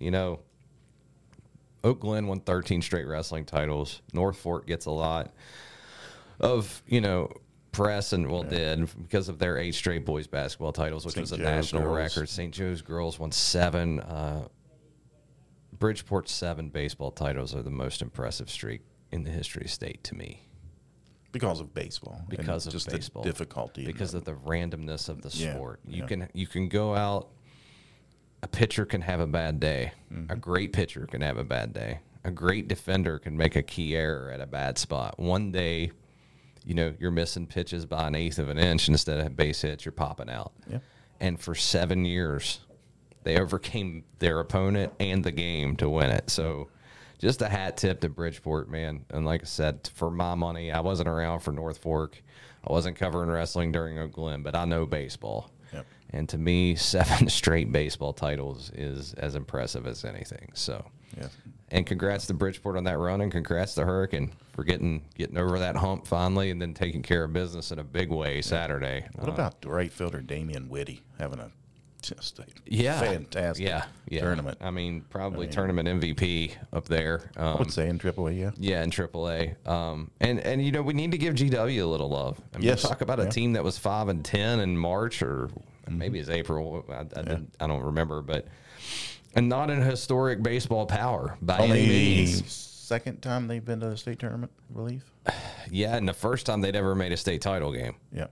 Oak Glen won 13 straight wrestling titles. North Fork gets a lot of, press and did because of their 8 straight boys basketball titles, which was a national record. St. Joe's girls won 7. Bridgeport's 7 baseball titles are the most impressive streak in the history of state to me. Because of baseball. Because of just baseball. The difficulty. Because of the randomness of the sport. You can go out. A pitcher can have a bad day. A great pitcher can have a bad day. A great defender can make a key error at a bad spot. One day, you're missing pitches by 1/8 of an inch instead of base hits, you're popping out. Yeah. And for 7 years, they overcame their opponent and the game to win it. So just a hat tip to Bridgeport, man. And like I said, for my money, I wasn't around for North Fork. I wasn't covering wrestling during Oak Glen, but I know baseball. Yep. And to me, 7 straight baseball titles is as impressive as anything. So, and congrats to Bridgeport on that run, and congrats to Hurricane for getting over that hump finally, and then taking care of business in a big way Saturday. What about the right fielder Damian Whitty having a fantastic tournament? Probably tournament MVP up there. I would say in AAA, Yeah, in AAA. And we need to give GW a little love. Talk about a team that was 5-10 in March, or maybe it's April. I don't remember, and not in historic baseball power by any means. Second time they've been to the state tournament, I believe. Yeah, and the first time they'd ever made a state title game. Yeah.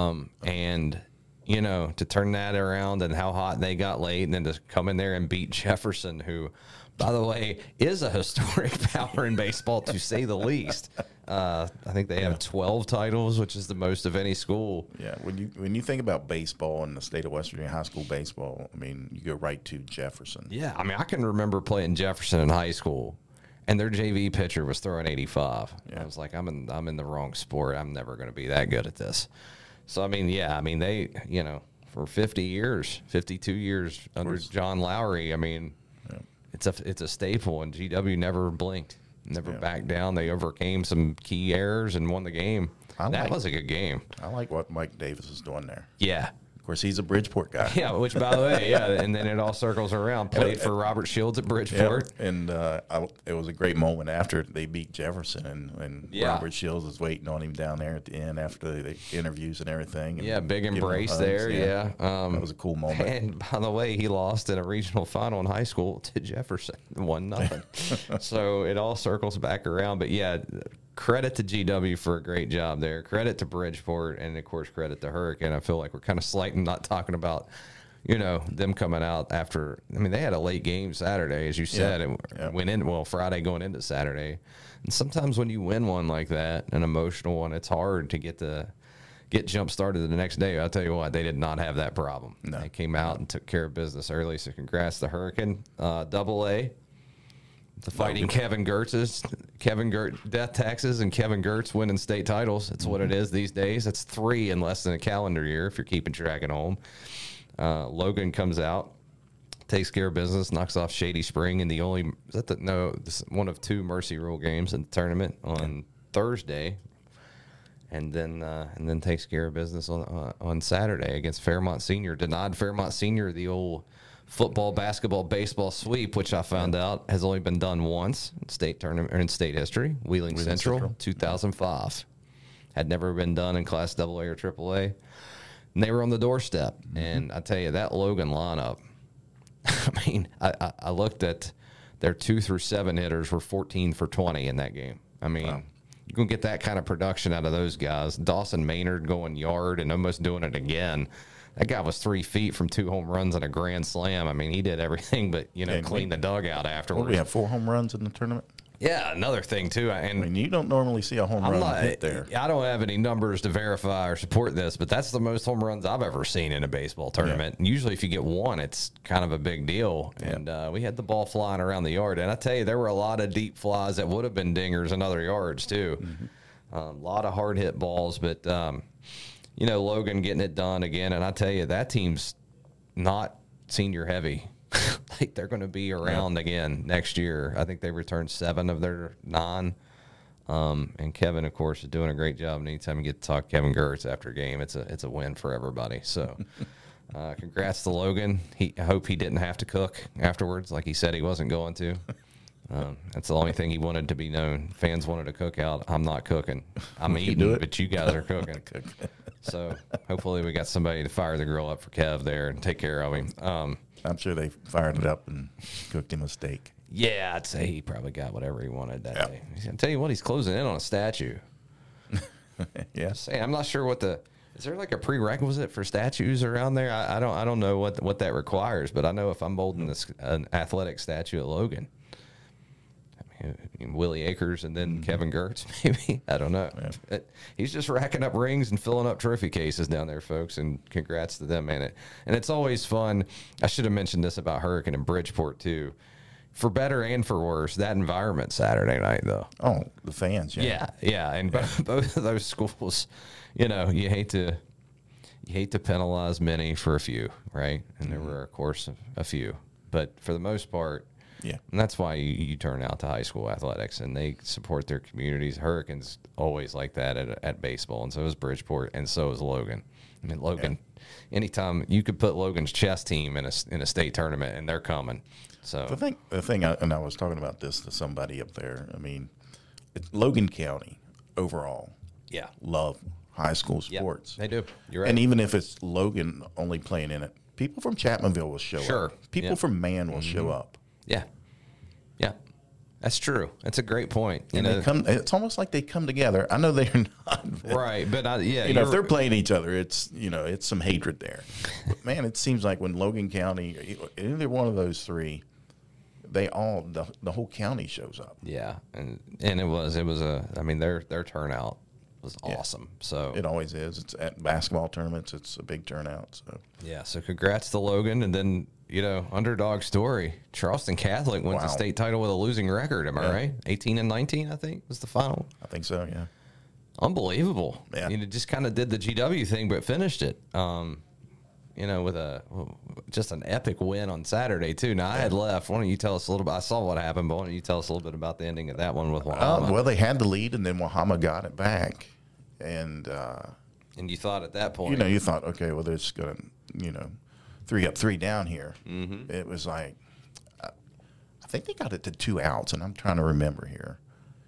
And to turn that around, and how hot they got late, and then to come in there and beat Jefferson, who, by the way, is a historic power in baseball, to say the least. I think they have 12 titles, which is the most of any school. Yeah, when you think about baseball in the state of West Virginia, high school baseball, you go right to Jefferson. Yeah, I can remember playing Jefferson in high school, and their JV pitcher was throwing 85. Yeah. I was like, I'm in the wrong sport. I'm never going to be that good at this. So, they, for 50 years, 52 years under John Lowry, it's a staple, and GW never blinked, never backed down. They overcame some key errors and won the game. That was a good game. I like what Mike Davis is doing there. Yeah. Of course, he's a Bridgeport guy. Yeah, which, by the way, and then it all circles around. Played for Robert Shields at Bridgeport. Yeah, and it was a great moment after they beat Jefferson, and Robert Shields was waiting on him down there at the end after the interviews and everything. And big embrace there, that was a cool moment. And, by the way, he lost in a regional final in high school to Jefferson, 1-0. So it all circles back around. But, credit to GW for a great job there. Credit to Bridgeport, and of course credit to Hurricane. I feel like we're kind of slighting, not talking about, them coming out after. They had a late game Saturday, as you said. It went in Friday going into Saturday. And sometimes when you win one like that, an emotional one, it's hard to get jump started the next day. I'll tell you what, they did not have that problem. No. They came out and took care of business early. So congrats to Hurricane. AA. The fighting Kevin Gertz's, death taxes, and Kevin Gertz winning state titles. It's what it is these days. It's 3 in less than a calendar year if you're keeping track at home. Logan comes out, takes care of business, knocks off Shady Spring in one of 2 Mercy Rule games in the tournament on Thursday, and then takes care of business on Saturday against Fairmont Senior. Denied Fairmont Senior the old football, basketball, baseball sweep, which I found out has only been done once in state tournament or in state history. Wheeling Central, 2005. Had never been done in Class AA or AAA. And they were on the doorstep. Mm-hmm. And I tell you, that Logan lineup, I mean, I looked at their 2 through 7 hitters were 14 for 20 in that game. I mean, wow. You can get that kind of production out of those guys. Dawson Maynard going yard and almost doing it again. That guy was 3 feet from 2 home runs and a grand slam. I mean, he did everything but, clean the dugout afterwards. What, we have 4 home runs in the tournament? Yeah, another thing, too. And I mean, you don't normally see a home run hit there. I don't have any numbers to verify or support this, but that's the most home runs I've ever seen in a baseball tournament. Yeah. And usually if you get one, it's kind of a big deal. Yeah. And we had the ball flying around the yard. And I tell you, there were a lot of deep flies that would have been dingers in other yards, too. Mm-hmm. A lot of hard hit balls, but, Logan getting it done again. And I tell you, that team's not senior heavy. Like they're going to be around again next year. I think they returned 7 of their 9. And Kevin, of course, is doing a great job. And anytime you get to talk to Kevin Gertz after a game, it's a win for everybody. So congrats to Logan. I hope he didn't have to cook afterwards like he said he wasn't going to. That's the only thing he wanted to be known. Fans wanted to cook out. I'm not cooking. I'm eating, but you guys are cooking. So hopefully we got somebody to fire the grill up for Kev there and take care of him. I'm sure they fired it up and cooked him a steak. Yeah, I'd say he probably got whatever he wanted that day. I'll tell you what, he's closing in on a statue. Yeah. I'm not sure is there like a prerequisite for statues around there? I don't know what that requires, but I know if I'm molding an athletic statue at Logan, Willie Akers and then Kevin Gertz, maybe. I don't know. Yeah. He's just racking up rings and filling up trophy cases down there, folks, and congrats to them, man. And it's always fun. I should have mentioned this about Hurricane and Bridgeport, too. For better and for worse, that environment Saturday night, though. Oh, the fans, yeah. Yeah. And both of those schools, you hate to penalize many for a few, right? And there were, of course, a few. But for the most part, yeah, and that's why you turn out to high school athletics, and they support their communities. Hurricanes always like that at baseball, and so is Bridgeport, and so is Logan. I mean, Logan, anytime you could put Logan's chess team in a state tournament, and they're coming. So the thing, I was talking about this to somebody up there. I mean, Logan County overall, love high school sports. They do. You're right. And even if it's Logan only playing in it, people from Chapmanville will show up. People from Man will show up. Yeah. That's true. That's a great point. It's almost like they come together. I know they're not. Right, but if they're playing each other, it's it's some hatred there. But man, it seems like when Logan County, either one of those 3, the whole county shows up. Yeah, and it was their turnout was awesome. So it always is. It's at basketball tournaments. It's a big turnout. So so congrats to Logan, and then underdog story. Charleston Catholic wins the state title with a losing record. Am I right? 18-19, I think was the final. I think so. Yeah. Unbelievable. Yeah. Just kind of did the GW thing, but finished it. With just an epic win on Saturday too. Now I had left. Why don't you tell us a little bit? I saw what happened, but why don't you tell us a little bit about the ending of that one with Wahama? Well, they had the lead, and then Wahama got it back, and you thought at that point, you thought, okay, well, they're just gonna, 3 up, 3 down here. Mm-hmm. It was like, I think they got it to 2 outs, and I'm trying to remember here.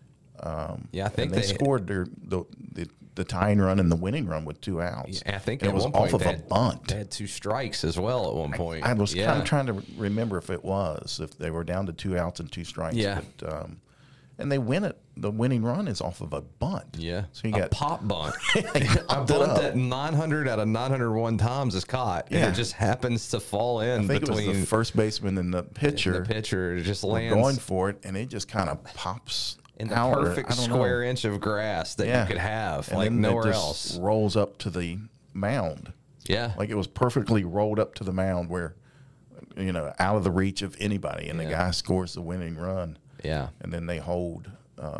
I think they scored the tying run and the winning run with 2 outs. Yeah, I think it was off of a bunt. They had 2 strikes as well at one point. I was kind of trying to remember if they were down to 2 outs and 2 strikes. Yeah. But, and they win it. The winning run is off of a bunt. Yeah. So you got a pop bunt. A bunt that 900 out of 901 times is caught. Yeah. And it just happens to fall in between. It was the first baseman and the pitcher. The pitcher just lands. Going for it, and it just kind of pops in the perfect square inch of grass that you could have, and like nowhere else. Rolls up to the mound. Yeah. Like it was perfectly rolled up to the mound where, out of the reach of anybody, and the guy scores the winning run. Yeah. And then they hold.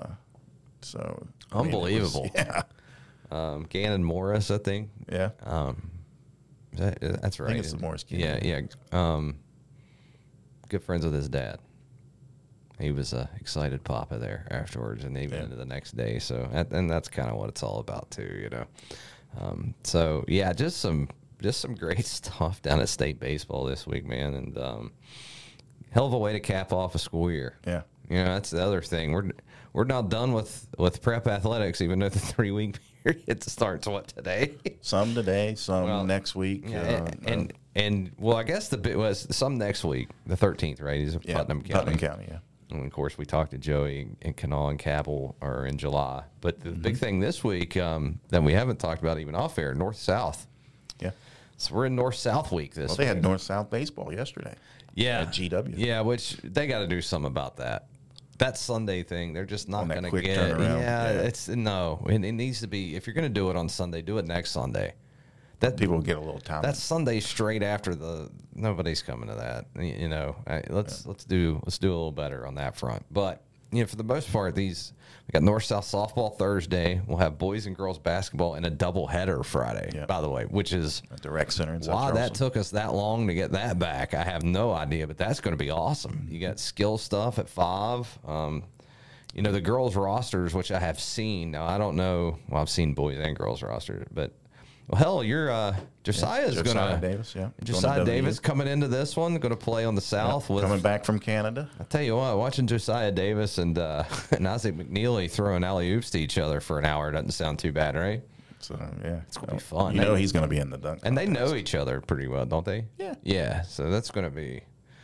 Unbelievable. Gannon Morris, I think. Yeah. That's right. I think it's the Morris kid. Yeah. Good friends with his dad. He was a excited papa there afterwards, and even into the next day. So, and that's kind of what it's all about too, So just some just some great stuff down at state baseball this week, man. And hell of a way to cap off a school year. Yeah. That's the other thing. We're not done with prep athletics, even though the 3-week period starts today. Some today, some next week. Yeah, and I guess the bit was some next week, the 13th, right? Is Putnam County. Putnam County, yeah. And of course, we talked to Joey and Kanawha and Cabell are in July. But the big thing this week that we haven't talked about even off air, North-South. Yeah. So we're in North-South week this week. They had North-South baseball yesterday. Yeah. At GW. Yeah, which they got to do something about that. That Sunday thing, they're just not going to get. Turnaround. Yeah, it needs to be. If you're going to do it on Sunday, do it next Sunday. That people get a little time. That's Sunday straight after nobody's coming to that. Let's do a little better on that front. But for the most part, we got North-South softball Thursday. We'll have boys and girls basketball and a doubleheader Friday. Yeah. By the way, which is at the rec center. Why that took us that long to get that back, I have no idea. But that's going to be awesome. You got skill stuff at 5. The girls rosters, which I have seen. Now I don't know. Well, I've seen boys and girls rosters, but. Well, hell, Josiah Davis, yeah. Josiah Davis coming into this one, going to play on the South. Coming back from Canada. I tell you what, watching Josiah Davis and Isaac McNeely throwing alley-oops to each other for an hour doesn't sound too bad, right? So, yeah. It's going to be fun. He's going to be in the dunk. And they know each other pretty well, don't they? Yeah. Yeah, so that's going to be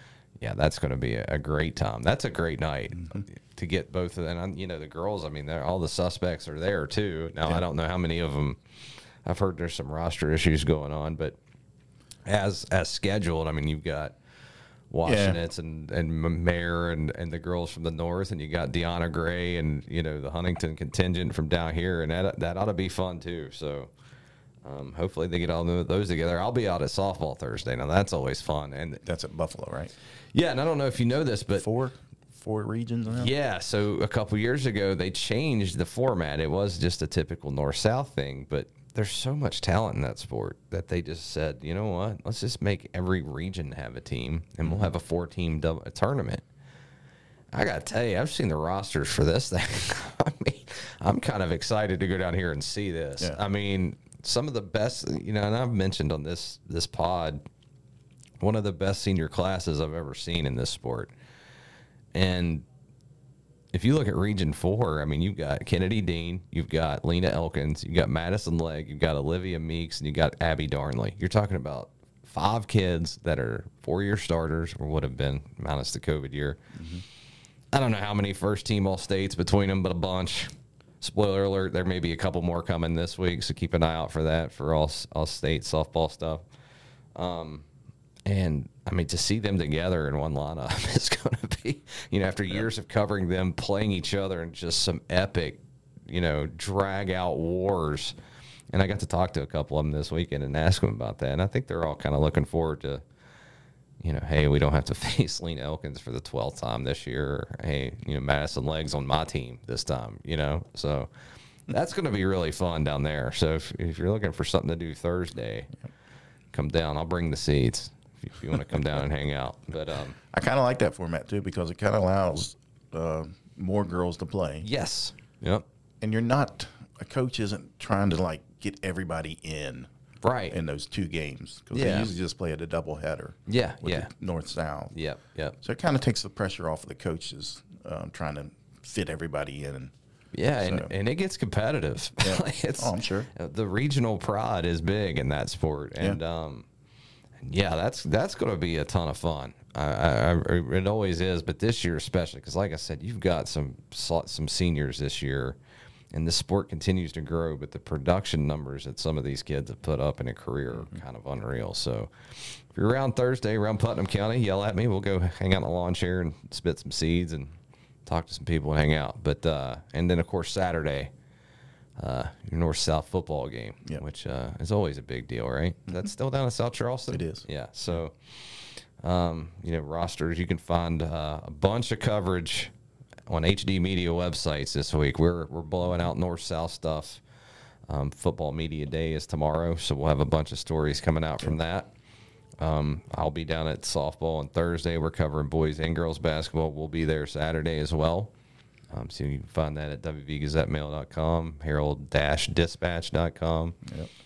a great time. That's a great night to get both of them. And, the girls, all the suspects are there, too. Now, I don't know how many of them. I've heard there's some roster issues going on, but as scheduled, you've got Washington's and Mayor and the girls from the North, and you got Deanna Gray and, the Huntington contingent from down here, and that ought to be fun, too. So hopefully they get all those together. I'll be out at softball Thursday. Now, that's always fun. And that's at Buffalo, right? Yeah, and I don't know if you know this, but... Four regions now? Yeah, so a couple years ago, they changed the format. It was just a typical North-South thing, but... There's so much talent in that sport that they just said, you know what? Let's just make every region have a team, and we'll have a 4-team tournament. I got to tell you, I've seen the rosters for this thing. I'm kind of excited to go down here and see this. Yeah. Some of the best, and I've mentioned on this pod, one of the best senior classes I've ever seen in this sport. And if you look at Region 4, you've got Kennedy Dean, you've got Lena Elkins, you've got Madison Legg, you've got Olivia Meeks, and you've got Abby Darnley. You're talking about 5 kids that are 4-year starters, or would have been, minus the COVID year. Mm-hmm. I don't know how many first-team All-States between them, but a bunch. Spoiler alert, there may be a couple more coming this week, so keep an eye out for that for all-state softball stuff. And, to see them together in one lineup is going to be, after years of covering them, playing each other in just some epic, drag-out wars. And I got to talk to a couple of them this weekend and ask them about that. And I think they're all kind of looking forward to, hey, we don't have to face Lena Elkins for the 12th time this year. Or, hey, Madison Legg's on my team this time, So that's going to be really fun down there. So if you're looking for something to do Thursday, come down. I'll bring the seats. If you want to come down and hang out. But I kind of like that format, too, because it kind of allows more girls to play. Yes. Yep. And a coach isn't trying to, get everybody in. Right. In those 2 games. Because they usually just play at a doubleheader. Yeah, with North-South. Yep. So it kind of takes the pressure off of the coaches trying to fit everybody in. And it gets competitive. Yeah. I'm sure. The regional pride is big in that sport. And, that's going to be a ton of fun. It always is, but this year especially, because like I said, you've got some seniors this year, and the sport continues to grow, but the production numbers that some of these kids have put up in a career are kind of unreal. So if you're around Thursday, around Putnam County, yell at me. We'll go hang out in the lawn chair and spit some seeds and talk to some people and hang out. But and then, of course, Saturday, your North-South football game, which is always a big deal, right? Mm-hmm. That's still down in South Charleston? It is. Yeah. So, rosters, you can find a bunch of coverage on HD Media websites this week. We're blowing out North-South stuff. Football Media Day is tomorrow, so we'll have a bunch of stories coming out from that. I'll be down at softball on Thursday. We're covering boys and girls basketball. We'll be there Saturday as well. So you can find that at wvgazettemail.com, herald-dispatch.com. Yep.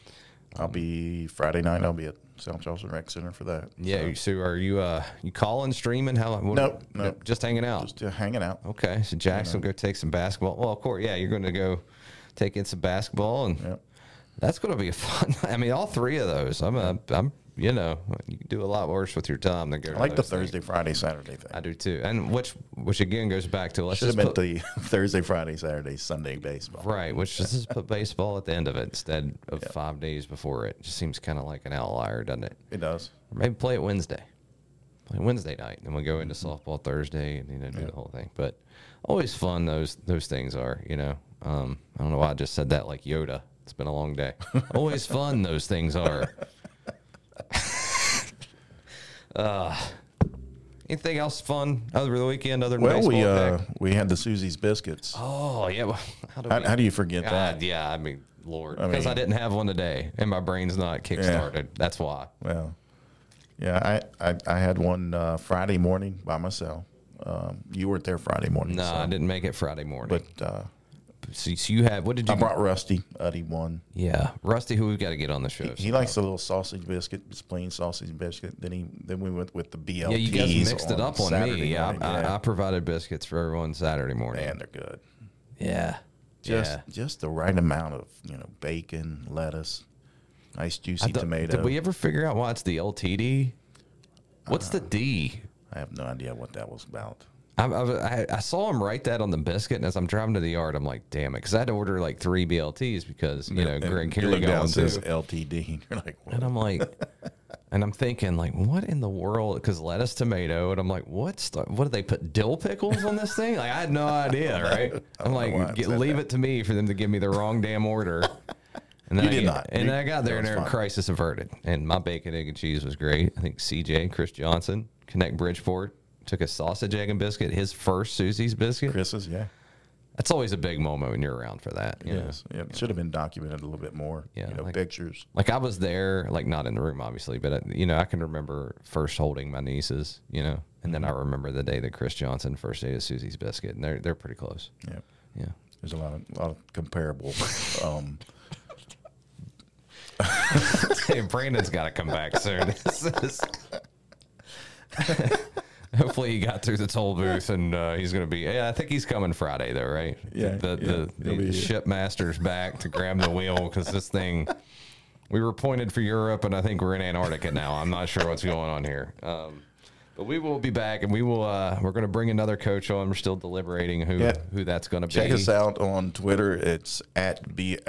I'll be Friday night. I'll be at South Charleston Rec Center for that. Yeah. So are you you calling, streaming? No, just hanging out. Just hanging out. Okay. So Jackson will go take some basketball. Well, of course, yeah. You're going to go take in some basketball, and that's going to be fun. I mean, all three of those. I'm. You know, you can do a lot worse with your time than go. I like the Thursday, Friday, Saturday thing. I do too, and which again goes back to should have meant the Thursday, Friday, Saturday, Sunday baseball. Right, which just put baseball at the end of it instead of 5 days before it. Just seems kind of like an outlier, doesn't it? It does. Or maybe play it Wednesday. Play Wednesday night, and we go into softball Thursday, and do the whole thing. But always fun those things are. You know, I don't know why I just said that like Yoda. It's been a long day. Always fun those things are. Anything else fun over the weekend other than baseball? We had the Susie's biscuits. Oh yeah, well, how do you forget that? Yeah, I mean, Lord, because I didn't have one today, and my brain's not kick-started. That's why. Well, yeah, I had one Friday morning by myself. You weren't there Friday morning. No, I didn't make it Friday morning. But so you have, what did you? I brought Rusty. Uddy one. Yeah, Rusty, who we've got to get on the show. He likes the little sausage biscuit, just plain sausage biscuit. Then we went with the BLTs. Yeah, you guys mixed it up on Saturday me. Yeah, morning. I provided biscuits for everyone Saturday morning. Man, they're good. Yeah. Just the right amount of bacon, lettuce, nice juicy tomato. Did we ever figure out why it's the LTD? What's the D? I have no idea what that was about. I saw him write that on the biscuit, and as I'm driving to the yard, I'm like, damn it, because I had to order like 3 BLTs because Greg Carey going says LTD. You're like, what? And I'm like, and I'm thinking like, what in the world? Because lettuce, tomato, and I'm like, what do they put dill pickles on this thing? Like I had no idea, right? I'm like, leave it to me for them to give me the wrong damn order. And then I got there and they're crisis averted. And my bacon, egg, and cheese was great. I think CJ, Chris Johnson, Connect Bridgeport, took a sausage, egg, and biscuit, his first Susie's biscuit. Chris's, yeah. That's always a big moment when you're around for that. Yes. Yeah, it should have been documented a little bit more. Yeah. Pictures. Like I was there, like not in the room, obviously, but I can remember first holding my nieces, and then I remember the day that Chris Johnson first ate a Susie's biscuit, and they're pretty close. Yeah. Yeah. There's a lot of comparable. Hey, Brandon's got to come back soon. Hopefully he got through the toll booth and he's going to be. Yeah, I think he's coming Friday though, right? Yeah. The shipmaster's back to grab the wheel because this thing. We were pointed for Europe, and I think we're in Antarctica now. I'm not sure what's going on here. But we will be back, and we will. We're going to bring another coach on. We're still deliberating who that's going to be. Check us out on Twitter. It's at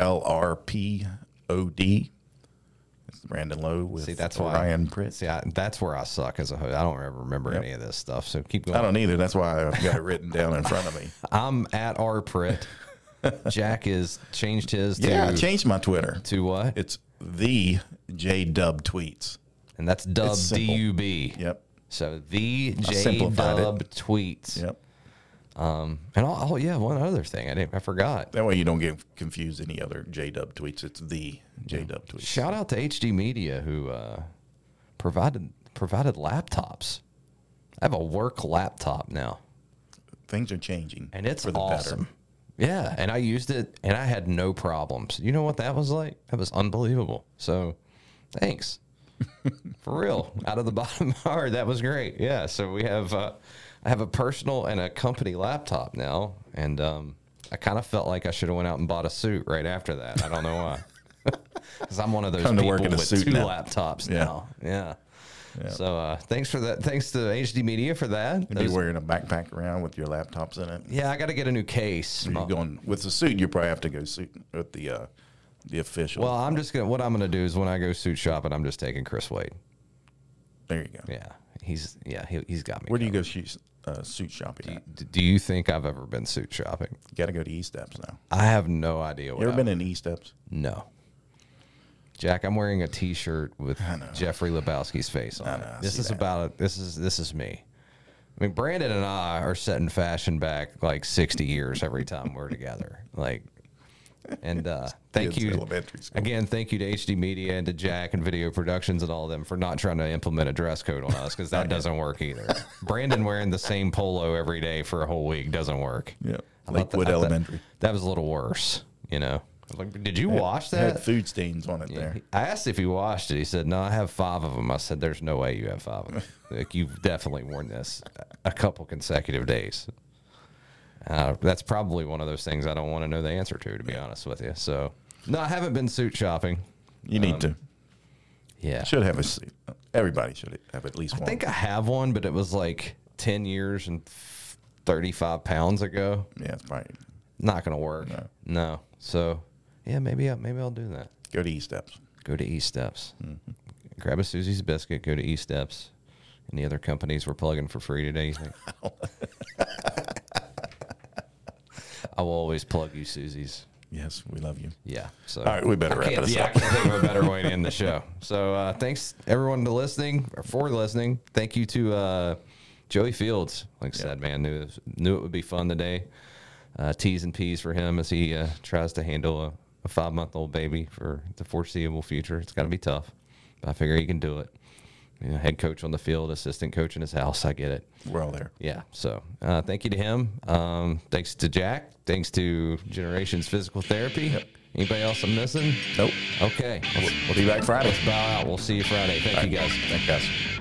BLRPOD. It's Brandon Lowe with Ryan Pritt. See, that's where I suck as a host. I don't ever remember any of this stuff. So keep going. I don't either. That's why I've got it written down in front of me. I'm at R Pritt. Jack has changed his. I changed my Twitter to what? It's the J Dub Tweets, and that's Dub DUB. Yep. So the J Dub Tweets. Yep. And one other thing I forgot. That way you don't get confused any other J Dub Tweets. It's the J Dub Tweets. Shout out to HD Media who provided laptops. I have a work laptop now. Things are changing, and it's for the awesome. better. Yeah, and I used it, and I had no problems. You know what that was like? That was unbelievable. So, thanks. For real. Out of the bottom of my heart, that was great. Yeah, so we have, I have a personal and a company laptop now, and I kind of felt like I should have went out and bought a suit right after that. I don't know why. Because I'm one of those people with 2 laptops now. Yeah. Yep. So thanks for that. Thanks to HD Media for that. You'd be wearing a backpack around with your laptops in it. Yeah, I got to get a new case. You're going with the suit. You probably have to go suit with the official. Well, what I'm gonna do is when I go suit shopping, I'm just taking Chris Wade. There you go. Yeah, he's got me. Where do you go suit shopping? Do you think I've ever been suit shopping? You got to go to E-Steps now. I have no idea. You ever been in E-Steps? No. Jack, I'm wearing a T-shirt with Jeffrey Lebowski's face on it. This is me. I mean, Brandon and I are setting fashion back like 60 years every time we're together. Like, and thank you again. Thank you to HD Media and to Jack and Video Productions and all of them for not trying to implement a dress code on us because that doesn't work either. Brandon wearing the same polo every day for a whole week doesn't work. Yeah, Lakewood Elementary. That was a little worse, was like, did you wash that? It had food stains on it there. I asked if he washed it. He said, no, I have 5 of them. I said, there's no way you have 5 of them. Like, you've definitely worn this a couple consecutive days. That's probably one of those things I don't want to know the answer to be honest with you. So, no, I haven't been suit shopping. You need to. Yeah. Should have a suit. Everybody should have at least one. I think I have one, but it was like 10 years and 35 pounds ago. Yeah, it's probably not going to work. No. So, yeah, maybe I'll do that. Go to E-Steps. Go to E-Steps. Mm-hmm. Grab a Susie's Biscuit. Go to E-Steps. Any other companies we're plugging for free today, you think? I will always plug you, Susie's. Yes, we love you. Yeah. So, all right, we better wrap this up. I can't think of a better way to end the show. So thanks, everyone, for listening. Thank you to Joey Fields. Like I said, man, knew it would be fun today. T's and P's for him as he tries to handle a 5-month-old baby for the foreseeable future. It's got to be tough. But I figure he can do it. You know, head coach on the field, assistant coach in his house. I get it. We're all there. Yeah. So thank you to him. Thanks to Jack. Thanks to Generations Physical Therapy. Yep. Anybody else I'm missing? Nope. Okay. We'll be back Friday. Let's bow out. We'll see you Friday. Thank you, guys. Thanks, guys.